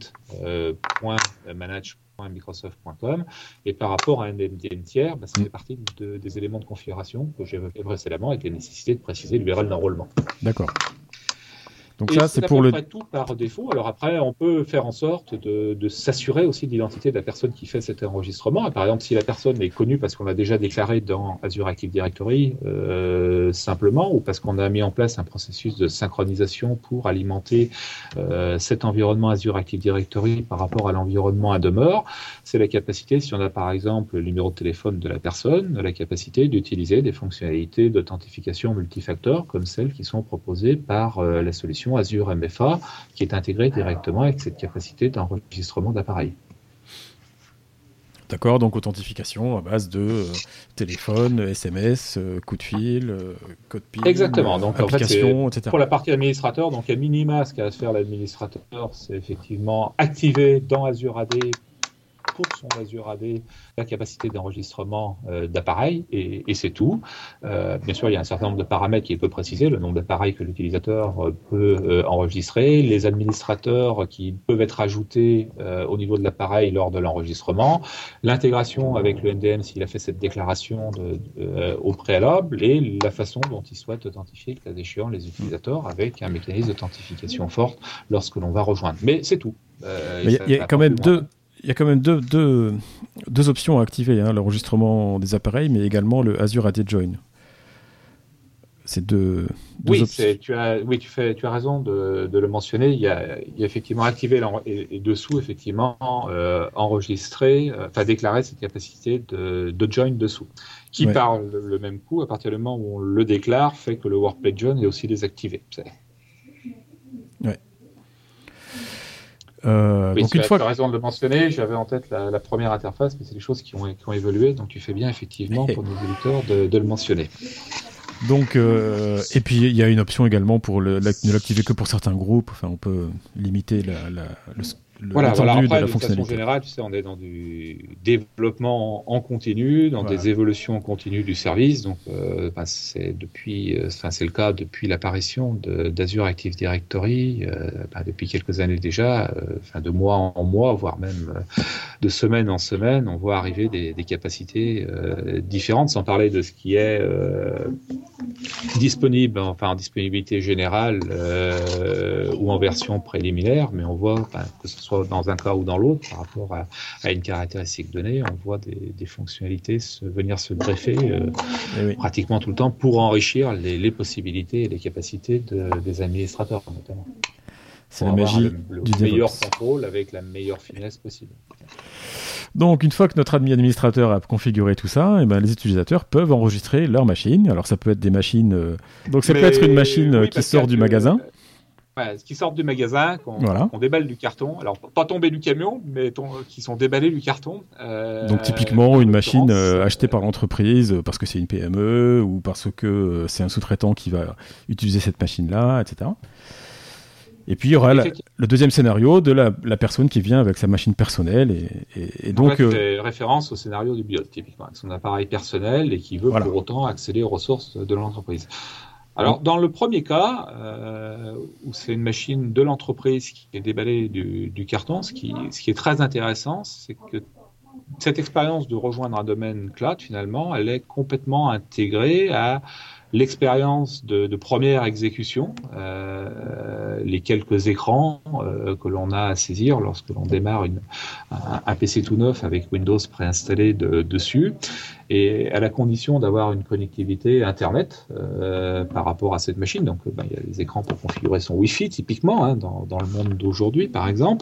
.manage.microsoft.com, et par rapport à un MDM tiers, ça fait partie des éléments de configuration que j'évoquais précédemment avec la nécessité de préciser l'URL d'enrôlement.
D'accord. Donc
et
ça, c'est pour
tout par défaut. Alors après, on peut faire en sorte de s'assurer aussi de l'identité de la personne qui fait cet enregistrement. Et par exemple, si la personne est connue parce qu'on l'a déjà déclaré dans Azure Active Directory, simplement, ou parce qu'on a mis en place un processus de synchronisation pour alimenter cet environnement Azure Active Directory par rapport à l'environnement à demeure, c'est la capacité, si on a par exemple le numéro de téléphone de la personne, la capacité d'utiliser des fonctionnalités d'authentification multifacteur comme celles qui sont proposées par la solution Azure MFA, qui est intégrée directement avec cette capacité d'enregistrement d'appareil.
D'accord, donc authentification à base de téléphone, SMS, coup de fil, code PIN,
exactement. Donc,
application,
en fait,
etc.
Pour la partie administrateur, donc à minima, ce qu'a à faire l'administrateur, c'est effectivement activer dans Azure AD, pour son Azure AD, la capacité d'enregistrement d'appareils, et c'est tout. Bien sûr, il y a un certain nombre de paramètres qu'il peut préciser, le nombre d'appareils que l'utilisateur peut enregistrer, les administrateurs qui peuvent être ajoutés au niveau de l'appareil lors de l'enregistrement, l'intégration avec le MDM s'il a fait cette déclaration au préalable, et la façon dont il souhaite authentifier, le cas échéant, les utilisateurs avec un mécanisme d'authentification forte lorsque l'on va rejoindre. Mais c'est tout.
Il y a quand même deux options à activer, l'enregistrement des appareils, mais également le Azure AD Join. ces deux
Oui,
options.
tu as raison de le mentionner. Il y a effectivement activé et dessous, effectivement, enregistrer, déclarer cette capacité de join dessous, qui
Ouais.
par le même coup, à partir du moment où on le déclare, fait que le workplace join est aussi désactivé.
Ouais.
Oui,
Donc
tu
une
as
fois.
raison de le mentionner. J'avais en tête la première interface, mais c'est des choses qui ont évolué. Donc tu fais bien, effectivement, pour nos auditeurs, de le mentionner.
Donc, et puis il y a une option également pour ne l'activer que pour certains groupes. Enfin, on peut limiter
Voilà.
l'étendue de
Après,
la
d'une façon
fonctionnalité.
générale, tu sais, on est dans du développement en continu, dans
Voilà.
des évolutions continues du service. Donc, c'est le cas depuis l'apparition d'Azure Active Directory, depuis quelques années déjà, de mois en mois, voire même de semaine en semaine, on voit arriver des capacités différentes, sans parler de ce qui est disponible, en disponibilité générale ou en version préliminaire, mais on voit que ce soit dans un cas ou dans l'autre, par rapport à une caractéristique donnée, on voit des fonctionnalités venir se greffer pratiquement tout le temps pour enrichir les possibilités et les capacités des administrateurs, notamment.
C'est la magie du
meilleur
DevOps.
contrôle avec la meilleure finesse possible.
Donc, une fois que notre administrateur a configuré tout ça, les utilisateurs peuvent enregistrer leur machine. Alors, ça peut être des machines. Donc, ça peut être une machine qui sort du magasin.
Qui sortent du magasin, qu'on déballe du carton. Alors, pas tombés du camion, mais qui sont déballés du carton.
Donc, typiquement, une machine achetée par l'entreprise parce que c'est une PME ou parce que c'est un sous-traitant qui va utiliser cette machine-là, etc. Et puis, il y aura le deuxième scénario de la personne qui vient avec sa machine personnelle. Et donc,
en fait, fait référence au scénario du BIOD, typiquement, avec son appareil personnel et qui veut pour autant accéder aux ressources de l'entreprise. Alors, dans le premier cas, où c'est une machine de l'entreprise qui est déballée du carton, ce qui est très intéressant, c'est que cette expérience de rejoindre un domaine cloud, finalement, elle est complètement intégrée à l'expérience de première exécution, les quelques écrans que l'on a à saisir lorsque l'on démarre un PC tout neuf avec Windows préinstallé dessus, et à la condition d'avoir une connectivité Internet par rapport à cette machine. Donc, il y a des écrans pour configurer son Wi-Fi, typiquement, dans le monde d'aujourd'hui, par exemple.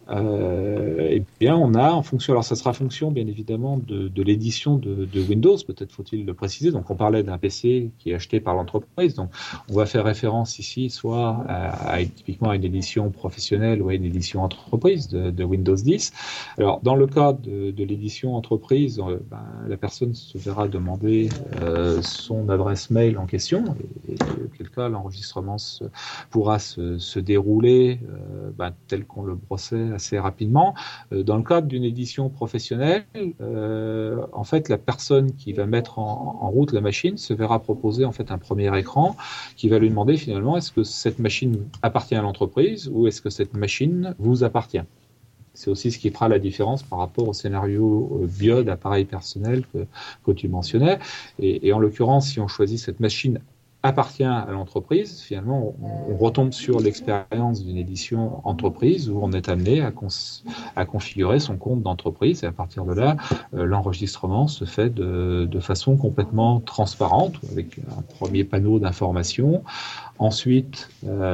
Et bien, on a, en fonction, alors ça sera fonction, bien évidemment, de l'édition de Windows, peut-être faut-il le préciser. Donc, on parlait d'un PC qui est acheté par l'entreprise. Donc, on va faire référence ici, soit typiquement à une édition professionnelle ou à une édition entreprise de Windows 10. Alors, dans le cas de l'édition entreprise, la personne se verra demander son adresse mail en question, et auquel cas l'enregistrement pourra se dérouler tel qu'on le brossait assez rapidement. Dans le cadre d'une édition professionnelle, en fait, la personne qui va mettre en route la machine se verra proposer en fait un premier écran qui va lui demander finalement est-ce que cette machine appartient à l'entreprise ou est-ce que cette machine vous appartient. C'est aussi ce qui fera la différence par rapport au scénario BIOD, appareil personnel que tu mentionnais. Et en l'occurrence, si on choisit cette machine appartient à l'entreprise, finalement, on retombe sur l'expérience d'une édition entreprise où on est amené à configurer son compte d'entreprise. Et à partir de là, l'enregistrement se fait de façon complètement transparente, avec un premier panneau d'information. Ensuite,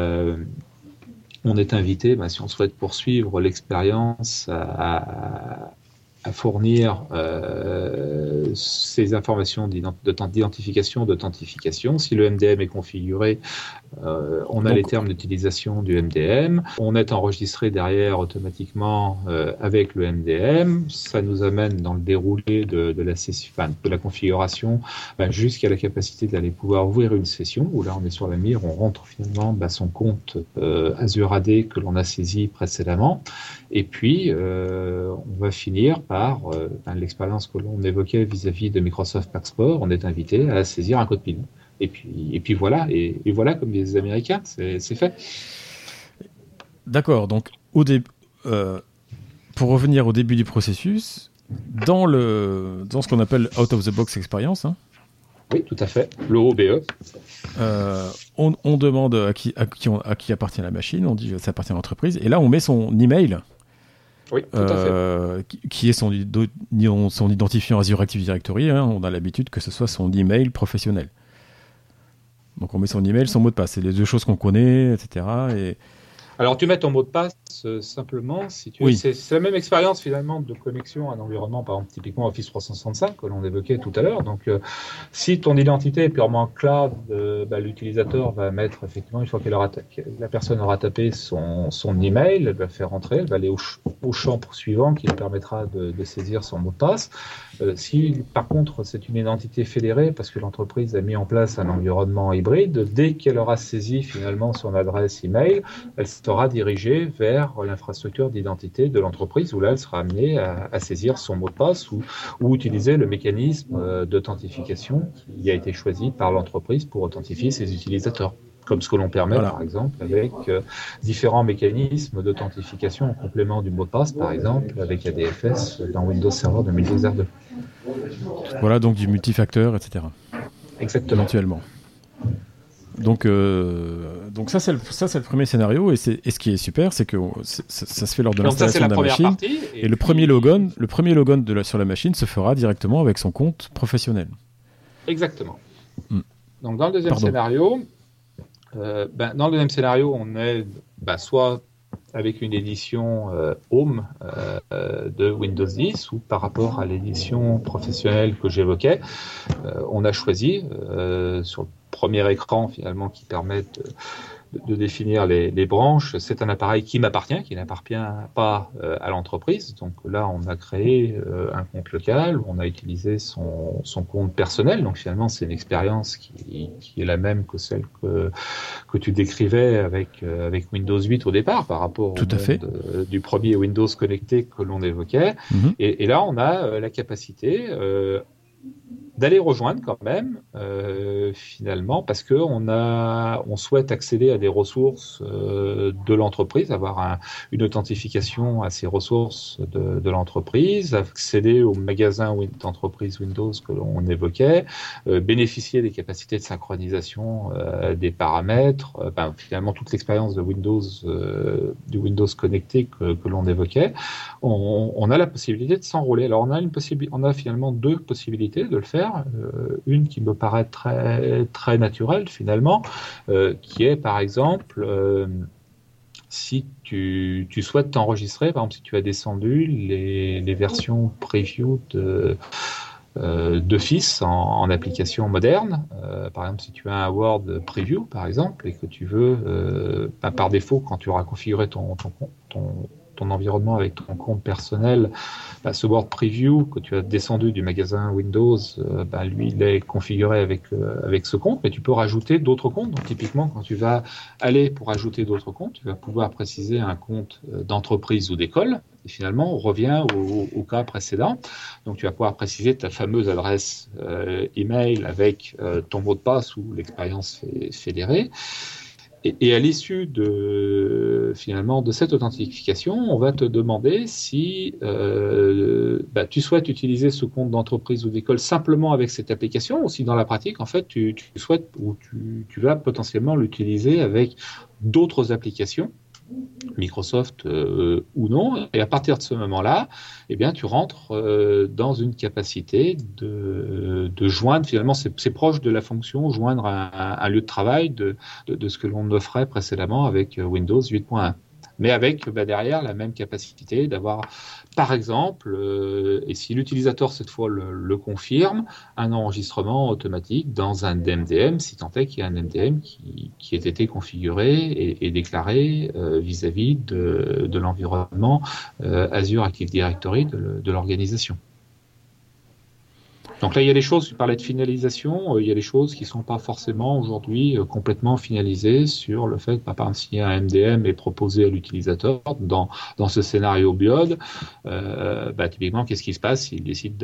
on est invité, si on souhaite poursuivre l'expérience, à fournir ces informations d'identification, d'authentification. Si le MDM est configuré, on a les termes d'utilisation du MDM. On est enregistré derrière automatiquement avec le MDM. Ça nous amène dans le déroulé de la configuration jusqu'à la capacité d'aller pouvoir ouvrir une session, où là on est sur la mire, on rentre finalement son compte Azure AD que l'on a saisi précédemment. Et puis, on va finir par l'expérience que l'on évoquait vis-à-vis de Microsoft Passport. On est invité à saisir un code PIN. Et puis voilà, et voilà, comme les Américains, c'est fait.
D'accord, donc pour revenir au début du processus, dans ce qu'on appelle Out of the Box Experience,
oui, tout à fait, le OBE.
On demande à qui appartient la machine, on dit ça appartient à l'entreprise, et là on met son email.
Oui, tout à fait.
Qui est son identifiant Azure Active Directory. On a l'habitude que ce soit son email professionnel. Donc on met son email, son mot de passe. C'est les deux choses qu'on connaît, etc. Et...
Alors, tu mets ton mot de passe simplement, si tu veux.
Oui.
C'est la même expérience finalement de connexion à un environnement, par exemple, typiquement Office 365 que l'on évoquait tout à l'heure. Donc, si ton identité est purement cloud, l'utilisateur va mettre effectivement, une fois que la personne aura tapé son email, elle va faire entrer, elle va aller au champ suivant qui lui permettra de saisir son mot de passe. Si par contre c'est une identité fédérée parce que l'entreprise a mis en place un environnement hybride, dès qu'elle aura saisi finalement son adresse email, elle sera dirigée vers l'infrastructure d'identité de l'entreprise où là elle sera amenée à saisir son mot de passe ou utiliser le mécanisme d'authentification qui a été choisi par l'entreprise pour authentifier ses utilisateurs. Comme ce que l'on permet, par exemple, avec différents mécanismes d'authentification en complément du mot de passe, par exemple, avec ADFS dans Windows Server 2012 R2.
Voilà, donc du multifacteur, etc.
Exactement.
Éventuellement. Donc ça c'est le premier scénario, et ce qui est super, c'est que ça se fait lors de l'installation de la machine.
Partie,
et le premier logon sur la machine se fera directement avec son compte professionnel.
Exactement. Donc dans le deuxième scénario... dans le deuxième scénario, on est soit avec une édition Home de Windows 10 ou par rapport à l'édition professionnelle que j'évoquais, on a choisi sur le premier écran finalement qui permet de définir les branches. C'est un appareil qui m'appartient, qui n'appartient pas à l'entreprise. Donc là, on a créé un compte local, on a utilisé son compte personnel. Donc finalement, c'est une expérience qui est la même que celle que tu décrivais avec Windows 8 au départ, par rapport au monde du premier Windows connecté que l'on évoquait. Mm-hmm. Et là, on a la capacité d'aller rejoindre quand même finalement parce que on souhaite accéder à des ressources de l'entreprise, avoir une authentification à ces ressources de l'entreprise, accéder au magasin d'entreprise Windows que l'on évoquait, bénéficier des capacités de synchronisation des paramètres, finalement toute l'expérience de Windows du Windows connecté que l'on évoquait. On a la possibilité de s'enrôler. Alors on a finalement deux possibilités de le faire. Une qui me paraît très, très naturelle finalement, qui est par exemple si tu souhaites t'enregistrer, par exemple si tu as descendu les versions preview d'Office en application moderne, par exemple si tu as un Word Preview par exemple et que tu veux, par défaut quand tu auras configuré ton environnement avec ton compte personnel, ce Word Preview que tu as descendu du magasin Windows, lui il est configuré avec ce compte, mais tu peux rajouter d'autres comptes. Donc typiquement quand tu vas aller pour ajouter d'autres comptes, tu vas pouvoir préciser un compte d'entreprise ou d'école. Et finalement, on revient au cas précédent. Donc, tu vas pouvoir préciser ta fameuse adresse email avec ton mot de passe ou l'expérience fédérée. Et à l'issue de cette authentification, on va te demander si tu souhaites utiliser ce compte d'entreprise ou d'école simplement avec cette application, ou si dans la pratique, en fait, tu souhaites ou tu vas potentiellement l'utiliser avec d'autres applications, Microsoft ou non, et à partir de ce moment-là, tu rentres dans une capacité de joindre, finalement, c'est proche de la fonction joindre un lieu de travail de ce que l'on offrait précédemment avec Windows 8.1. Mais avec derrière la même capacité d'avoir, par exemple, et si l'utilisateur cette fois le confirme, un enregistrement automatique dans un DMDM, si tant est qu'il y a un MDM qui ait été configuré et déclaré vis-à-vis de l'environnement Azure Active Directory de l'organisation. Donc là, il y a des choses, tu parlais de finalisation, il y a des choses qui ne sont pas forcément aujourd'hui complètement finalisées sur le fait, par exemple, si un MDM est proposé à l'utilisateur dans ce scénario BIOD, typiquement, qu'est-ce qui se passe s'il décide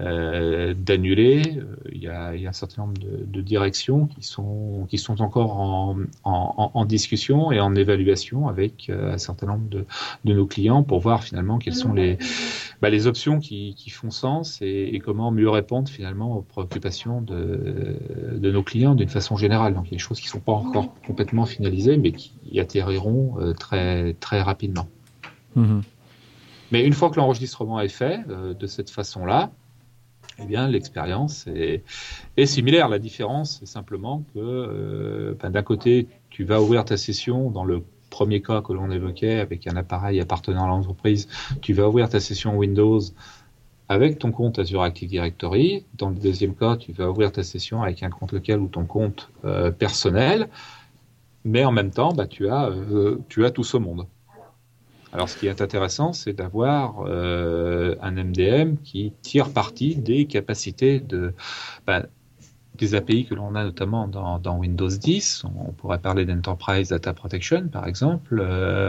d'annuler? Il y a un certain nombre de directions qui sont encore en discussion et en évaluation avec un certain nombre de nos clients pour voir finalement quelles sont les options qui font sens et comment mieux répondre finalement aux préoccupations de nos clients d'une façon générale. Donc il y a des choses qui ne sont pas encore complètement finalisées, mais qui atterriront très, très rapidement. Mmh. Mais une fois que l'enregistrement est fait de cette façon-là, eh bien, l'expérience est similaire. La différence, c'est simplement que d'un côté, tu vas ouvrir ta session dans le premier cas que l'on évoquait avec un appareil appartenant à l'entreprise. Tu vas ouvrir ta session Windows avec ton compte Azure Active Directory. Dans le deuxième cas, tu vas ouvrir ta session avec un compte local ou ton compte personnel. Mais en même temps, tu as tout ce monde. Alors, ce qui est intéressant, c'est d'avoir un MDM qui tire parti des capacités des API que l'on a notamment dans Windows 10. On pourrait parler d'Enterprise Data Protection, par exemple.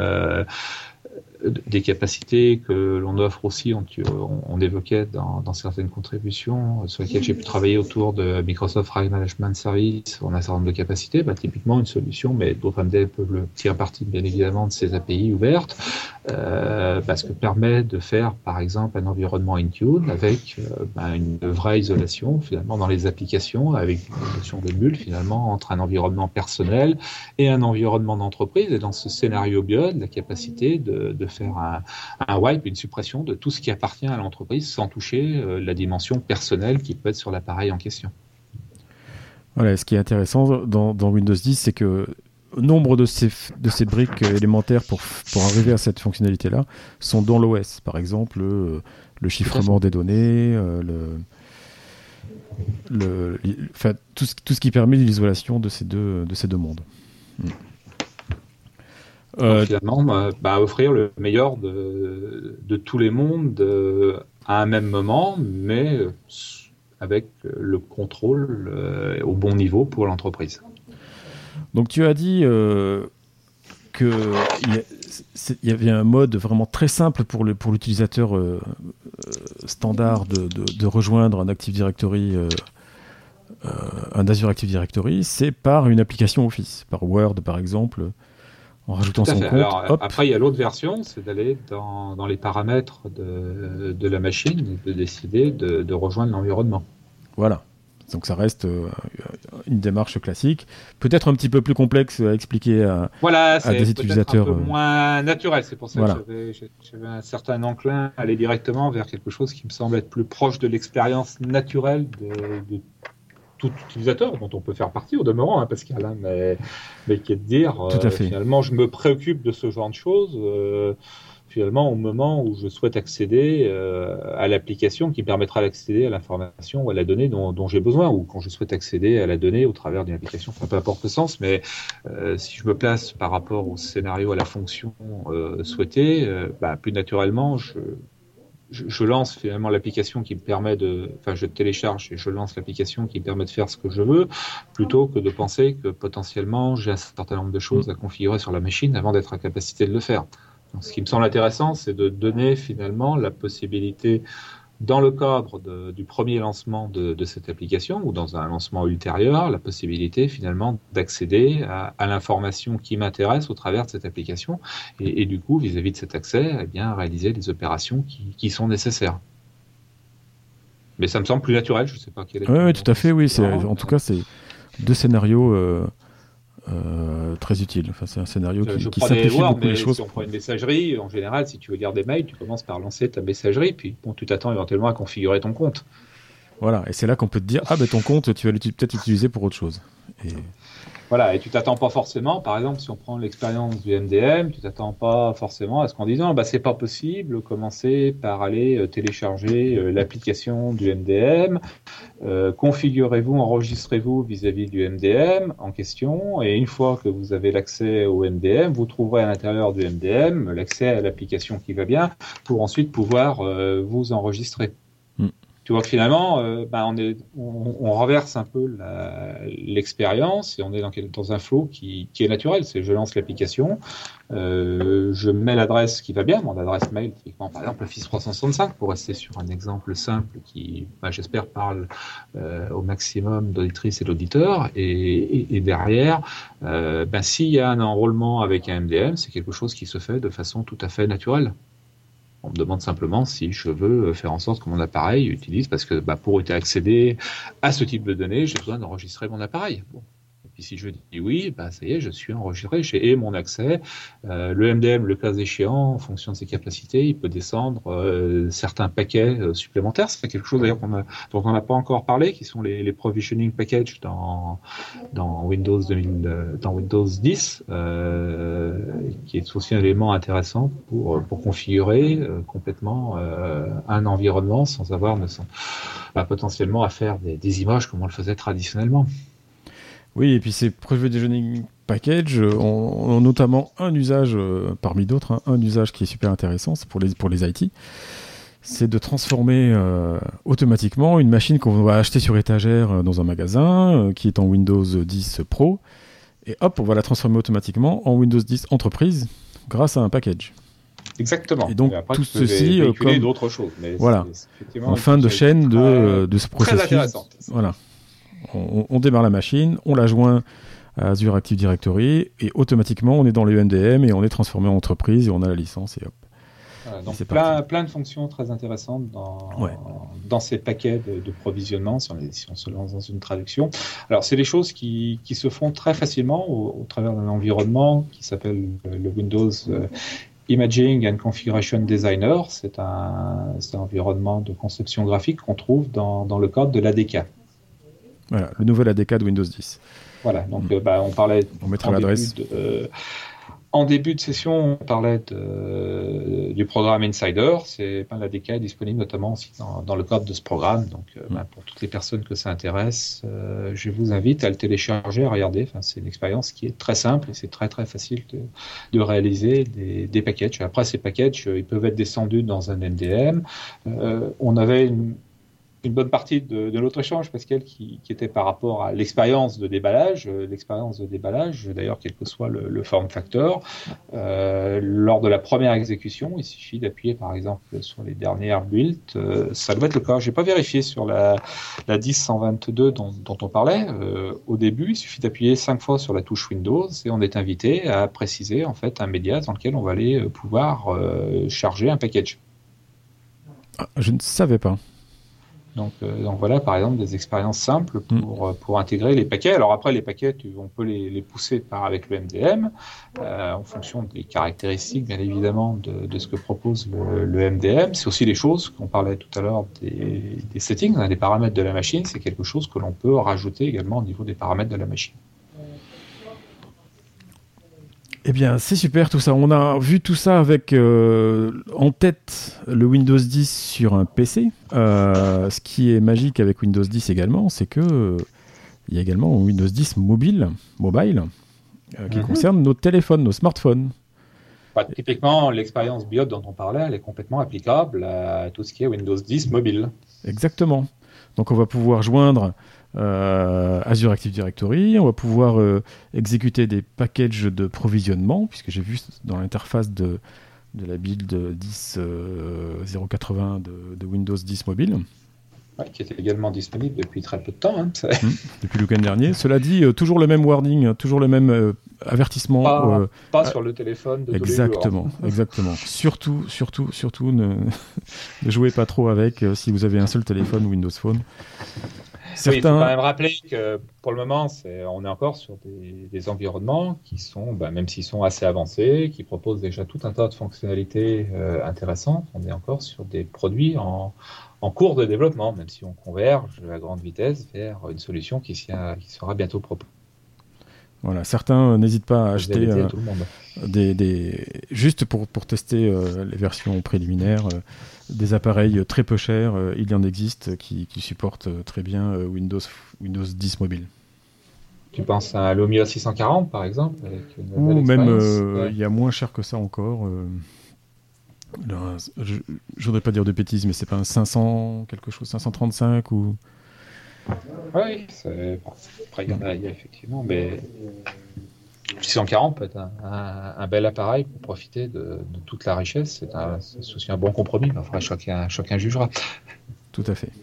Des capacités que l'on offre aussi, on évoquait dans certaines contributions sur lesquelles j'ai pu travailler autour de Microsoft Right Management Service. On a un certain nombre de capacités, typiquement une solution, mais d'autres MDM peuvent le tirer parti bien évidemment de ces API ouvertes, ce que permet de faire par exemple un environnement Intune avec une vraie isolation finalement dans les applications, avec une notion de bulle finalement entre un environnement personnel et un environnement d'entreprise, et dans ce scénario BIOD, la capacité de faire un wipe, une suppression de tout ce qui appartient à l'entreprise sans toucher la dimension personnelle qui peut être sur l'appareil en question.
Voilà, ce qui est intéressant dans Windows 10, c'est que nombre de ces briques élémentaires pour arriver à cette fonctionnalité-là sont dans l'OS. Par exemple, le chiffrement des données, tout ce qui permet l'isolation de ces deux mondes.
Finalement, offrir le meilleur de tous les mondes à un même moment, mais avec le contrôle au bon niveau pour l'entreprise.
Donc tu as dit qu'il y avait un mode vraiment très simple pour l'utilisateur standard de rejoindre un Active Directory, un Azure Active Directory, c'est par une application Office, par Word par exemple. En rajoutant son compte.
Alors, après, il y a l'autre version, c'est d'aller dans les paramètres de la machine et de décider de rejoindre l'environnement.
Voilà. Donc ça reste une démarche classique, peut-être un petit peu plus complexe à expliquer à des utilisateurs.
Un peu moins naturel. C'est pour ça que j'avais un certain enclin à aller directement vers quelque chose qui me semble être plus proche de l'expérience naturelle de tout utilisateur, dont on peut faire partie au demeurant, parce qu'il y a là, mais qui est de dire, finalement, je me préoccupe de ce genre de choses, finalement, au moment où je souhaite accéder à l'application qui me permettra d'accéder à l'information ou à la donnée dont j'ai besoin, ou quand je souhaite accéder à la donnée au travers d'une application, peu importe le sens, mais si je me place par rapport au scénario, à la fonction souhaitée, plus naturellement, je lance finalement l'application qui me permet je télécharge et je lance l'application qui me permet de faire ce que je veux, plutôt que de penser que potentiellement j'ai un certain nombre de choses à configurer sur la machine avant d'être en capacité de le faire. Donc, ce qui me semble intéressant, c'est de donner finalement la possibilité, dans le cadre du premier lancement de cette application ou dans un lancement ultérieur, la possibilité finalement d'accéder à l'information qui m'intéresse au travers de cette application et du coup, vis-à-vis de cet accès, réaliser les opérations qui sont nécessaires. Mais ça me semble plus naturel, je ne sais pas quel est.
Oui, tout à fait, oui. En tout cas, c'est deux scénarios très utiles. Enfin, c'est un scénario qui simplifie beaucoup les choses.
Si on prend une messagerie, en général, si tu veux lire des mails, tu commences par lancer ta messagerie, puis tu t'attends éventuellement à configurer ton compte.
Voilà, et c'est là qu'on peut te dire, ton compte, tu vas peut-être l'utiliser pour autre chose.
Voilà, et tu t'attends pas forcément, par exemple, si on prend l'expérience du MDM, tu t'attends pas forcément à ce qu'en disant, c'est pas possible, commencer par aller télécharger l'application du MDM, configurez-vous, enregistrez-vous vis-à-vis du MDM en question, et une fois que vous avez l'accès au MDM, vous trouverez à l'intérieur du MDM l'accès à l'application qui va bien, pour ensuite pouvoir vous enregistrer. Tu vois que finalement, on renverse un peu l'expérience et on est dans un flow qui est naturel. C'est je lance l'application, je mets l'adresse qui va bien, mon adresse mail, typiquement par exemple Office 365, pour rester sur un exemple simple qui, j'espère, parle au maximum d'auditrices et d'auditeurs. Et derrière, s'il y a un enrôlement avec un MDM, c'est quelque chose qui se fait de façon tout à fait naturelle. On me demande simplement si je veux faire en sorte que mon appareil utilise, parce que pour accéder à ce type de données, j'ai besoin d'enregistrer mon appareil. Bon. Et Puis si je dis oui, ça y est, je suis enregistré, j'ai mon accès. Le MDM, le cas échéant, en fonction de ses capacités, il peut descendre certains paquets supplémentaires. C'est quelque chose d'ailleurs dont on n'a pas encore parlé, qui sont les provisioning packages dans Windows 10, qui est aussi un élément intéressant pour configurer complètement un environnement sans avoir potentiellement à faire des images comme on le faisait traditionnellement.
Oui, et puis ces provisioning packages ont notamment un usage, parmi d'autres, un usage qui est super intéressant, c'est pour les IT, c'est de transformer automatiquement une machine qu'on va acheter sur étagère dans un magasin, qui est en Windows 10 Pro, et hop, on va la transformer automatiquement en Windows 10 Entreprise grâce à un package.
Exactement.
Et donc
après,
tout ceci
comme d'autres choses. Mais
voilà, en fin de chaîne de ce processus.
Très intéressant.
Voilà. On démarre la machine, on la joint à Azure Active Directory et automatiquement on est dans le MDM et on est transformé en entreprise et on a la licence et hop.
Voilà, donc plein de fonctions très intéressantes dans ces paquets de provisionnement si on se lance dans une traduction. Alors c'est des choses qui se font très facilement au travers d'un environnement qui s'appelle le Windows Imaging and Configuration Designer. C'est un environnement de conception graphique qu'on trouve dans le code de l'ADK.
Voilà, le nouvel ADK de Windows 10.
Voilà, donc on parlait...
On mettra l'adresse.
En début de session, on parlait du programme Insider. L'ADK est disponible notamment aussi dans le code de ce programme. Donc, pour toutes les personnes que ça intéresse, je vous invite à le télécharger, à regarder. C'est une expérience qui est très simple et c'est très très facile de réaliser des packages. Après, ces packages, ils peuvent être descendus dans un MDM. On avait une bonne partie de notre échange, Pascal, qui était par rapport à l'expérience de déballage. D'ailleurs, quel que soit le form factor, lors de la première exécution, il suffit d'appuyer, par exemple, sur les dernières builds. Ça doit être le cas. J'ai pas vérifié sur la 10.122 dont on parlait. Au début, il suffit d'appuyer 5 fois sur la touche Windows et on est invité à préciser en fait un média dans lequel on va aller pouvoir charger un package.
Ah, je ne savais pas.
Donc voilà, par exemple, des expériences simples pour intégrer les paquets. Alors après, les paquets, on peut les pousser avec le MDM, en fonction des caractéristiques, bien évidemment, de ce que propose le MDM. C'est aussi des choses qu'on parlait tout à l'heure des settings, des paramètres de la machine. C'est quelque chose que l'on peut rajouter également au niveau des paramètres de la machine.
Eh bien, c'est super tout ça. On a vu tout ça avec en tête le Windows 10 sur un PC. Ce qui est magique avec Windows 10 également, c'est que il y a également un Windows 10 mobile qui concerne nos téléphones, nos smartphones.
Typiquement, l'expérience BIOS dont on parlait, elle est complètement applicable à tout ce qui est Windows 10 mobile.
Exactement. Donc on va pouvoir joindre Azure Active Directory, on va pouvoir exécuter des packages de provisionnement, puisque j'ai vu dans l'interface de la build 10.0.80 de Windows 10 mobile.
Ouais, qui était également disponible depuis très peu de temps.
Depuis le week-end dernier. Cela dit, toujours le même warning, toujours le même avertissement.
Pas sur le téléphone de
exactement,
tous les jours.
Exactement. Surtout, ne jouez pas trop avec si vous avez un seul téléphone Windows Phone.
Oui, il faut quand même rappeler que pour le moment, on est encore sur des environnements qui sont, même s'ils sont assez avancés, qui proposent déjà tout un tas de fonctionnalités intéressantes. On est encore sur des produits en cours de développement, même si on converge à grande vitesse vers une solution qui sera bientôt proposée.
Voilà, certains n'hésitent pas à acheter juste pour tester les versions préliminaires, des appareils très peu chers. Il y en existe qui supportent très bien Windows 10 mobile.
Tu penses à Lumia 640 par exemple
ou même il y a moins cher que ça encore. Je voudrais pas dire de bêtises, mais c'est pas un 500 quelque chose, 535 ou...
Oui, après il y en a effectivement, mais 640 peut être un bel appareil pour profiter de toute la richesse. C'est aussi un bon compromis. Enfin, chacun jugera.
Tout à fait.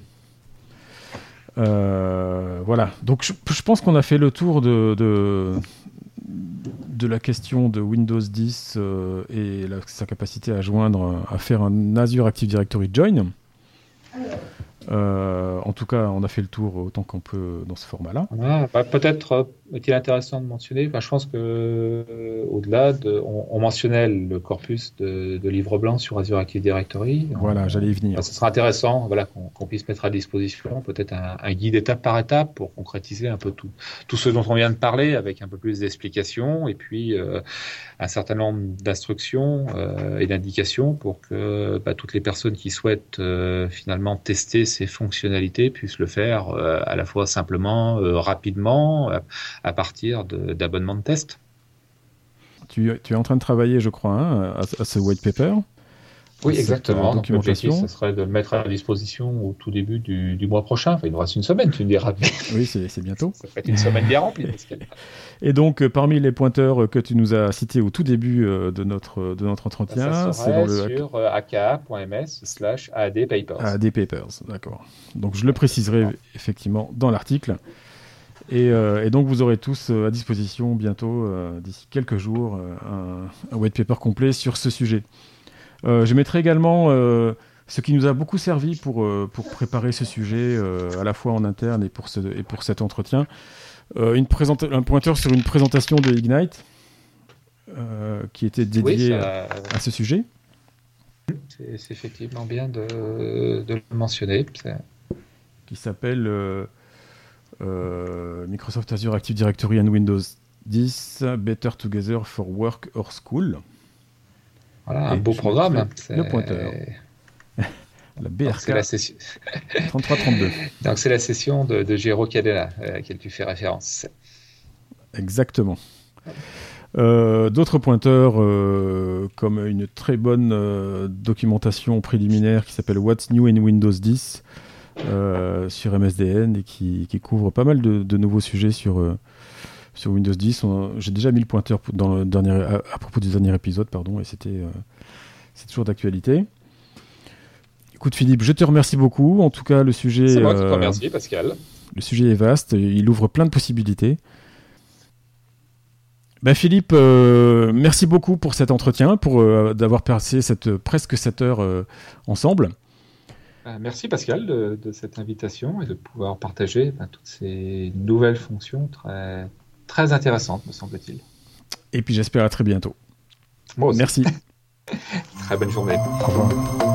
Voilà. Donc je pense qu'on a fait le tour de la question de Windows 10 et sa capacité à faire un Azure Active Directory Join. En tout cas, on a fait le tour autant qu'on peut dans ce format-là.
Peut-être est-il intéressant de mentionner, je pense que au-delà, on mentionnait le corpus de livres blancs sur Azure Active Directory.
Voilà, j'allais y venir.
Ce sera intéressant qu'on puisse mettre à disposition peut-être un guide étape par étape pour concrétiser un peu tout ce dont on vient de parler avec un peu plus d'explications et puis un certain nombre d'instructions et d'indications pour que toutes les personnes qui souhaitent finalement tester ces fonctionnalités puissent le faire à la fois simplement, rapidement, à partir d'abonnements de test.
Tu es en train de travailler, je crois, à ce white paper.
Oui, exactement.
Donc, l'objectif,
ce serait de le mettre à disposition au tout début du mois prochain. Il nous reste une semaine, tu me diras.
Oui, c'est bientôt.
Ça fait une semaine bien remplie, Pascal.
Et donc, parmi les pointeurs que tu nous as cités au tout début de notre entretien,
c'est dans le sur aka.ms/aadpapers.
aadpapers, d'accord. Donc, je le préciserai effectivement dans l'article. Et donc, vous aurez tous à disposition bientôt, d'ici quelques jours, un white paper complet sur ce sujet. Je mettrai également ce qui nous a beaucoup servi pour préparer ce sujet, à la fois en interne et pour cet entretien. Un pointeur sur une présentation de Ignite qui était dédiée à ce sujet.
C'est effectivement bien de le mentionner.
Qui s'appelle Microsoft Azure Active Directory and Windows 10 Better Together for Work or School.
Voilà, un beau programme.
Le pointeur. La BRK.
C'est la session
3332.
Donc c'est la session de Gero Cadella à laquelle tu fais référence.
Exactement. D'autres pointeurs comme une très bonne documentation préliminaire qui s'appelle What's New in Windows 10 sur MSDN et qui couvre pas mal de nouveaux sujets sur Windows 10. J'ai déjà mis le pointeur à propos du dernier épisode, et c'est toujours d'actualité. Écoute Philippe, je te remercie beaucoup. En tout cas, le sujet...
C'est moi qui te remercie, Pascal.
Le sujet est vaste, il ouvre plein de possibilités. Philippe, merci beaucoup pour cet entretien, pour d'avoir passé presque 7 heures ensemble.
Merci Pascal de cette invitation et de pouvoir partager toutes ces nouvelles fonctions très, très intéressantes, me semble-t-il.
Et puis j'espère à très bientôt.
Moi aussi.
Merci.
Très bonne journée.
Au revoir.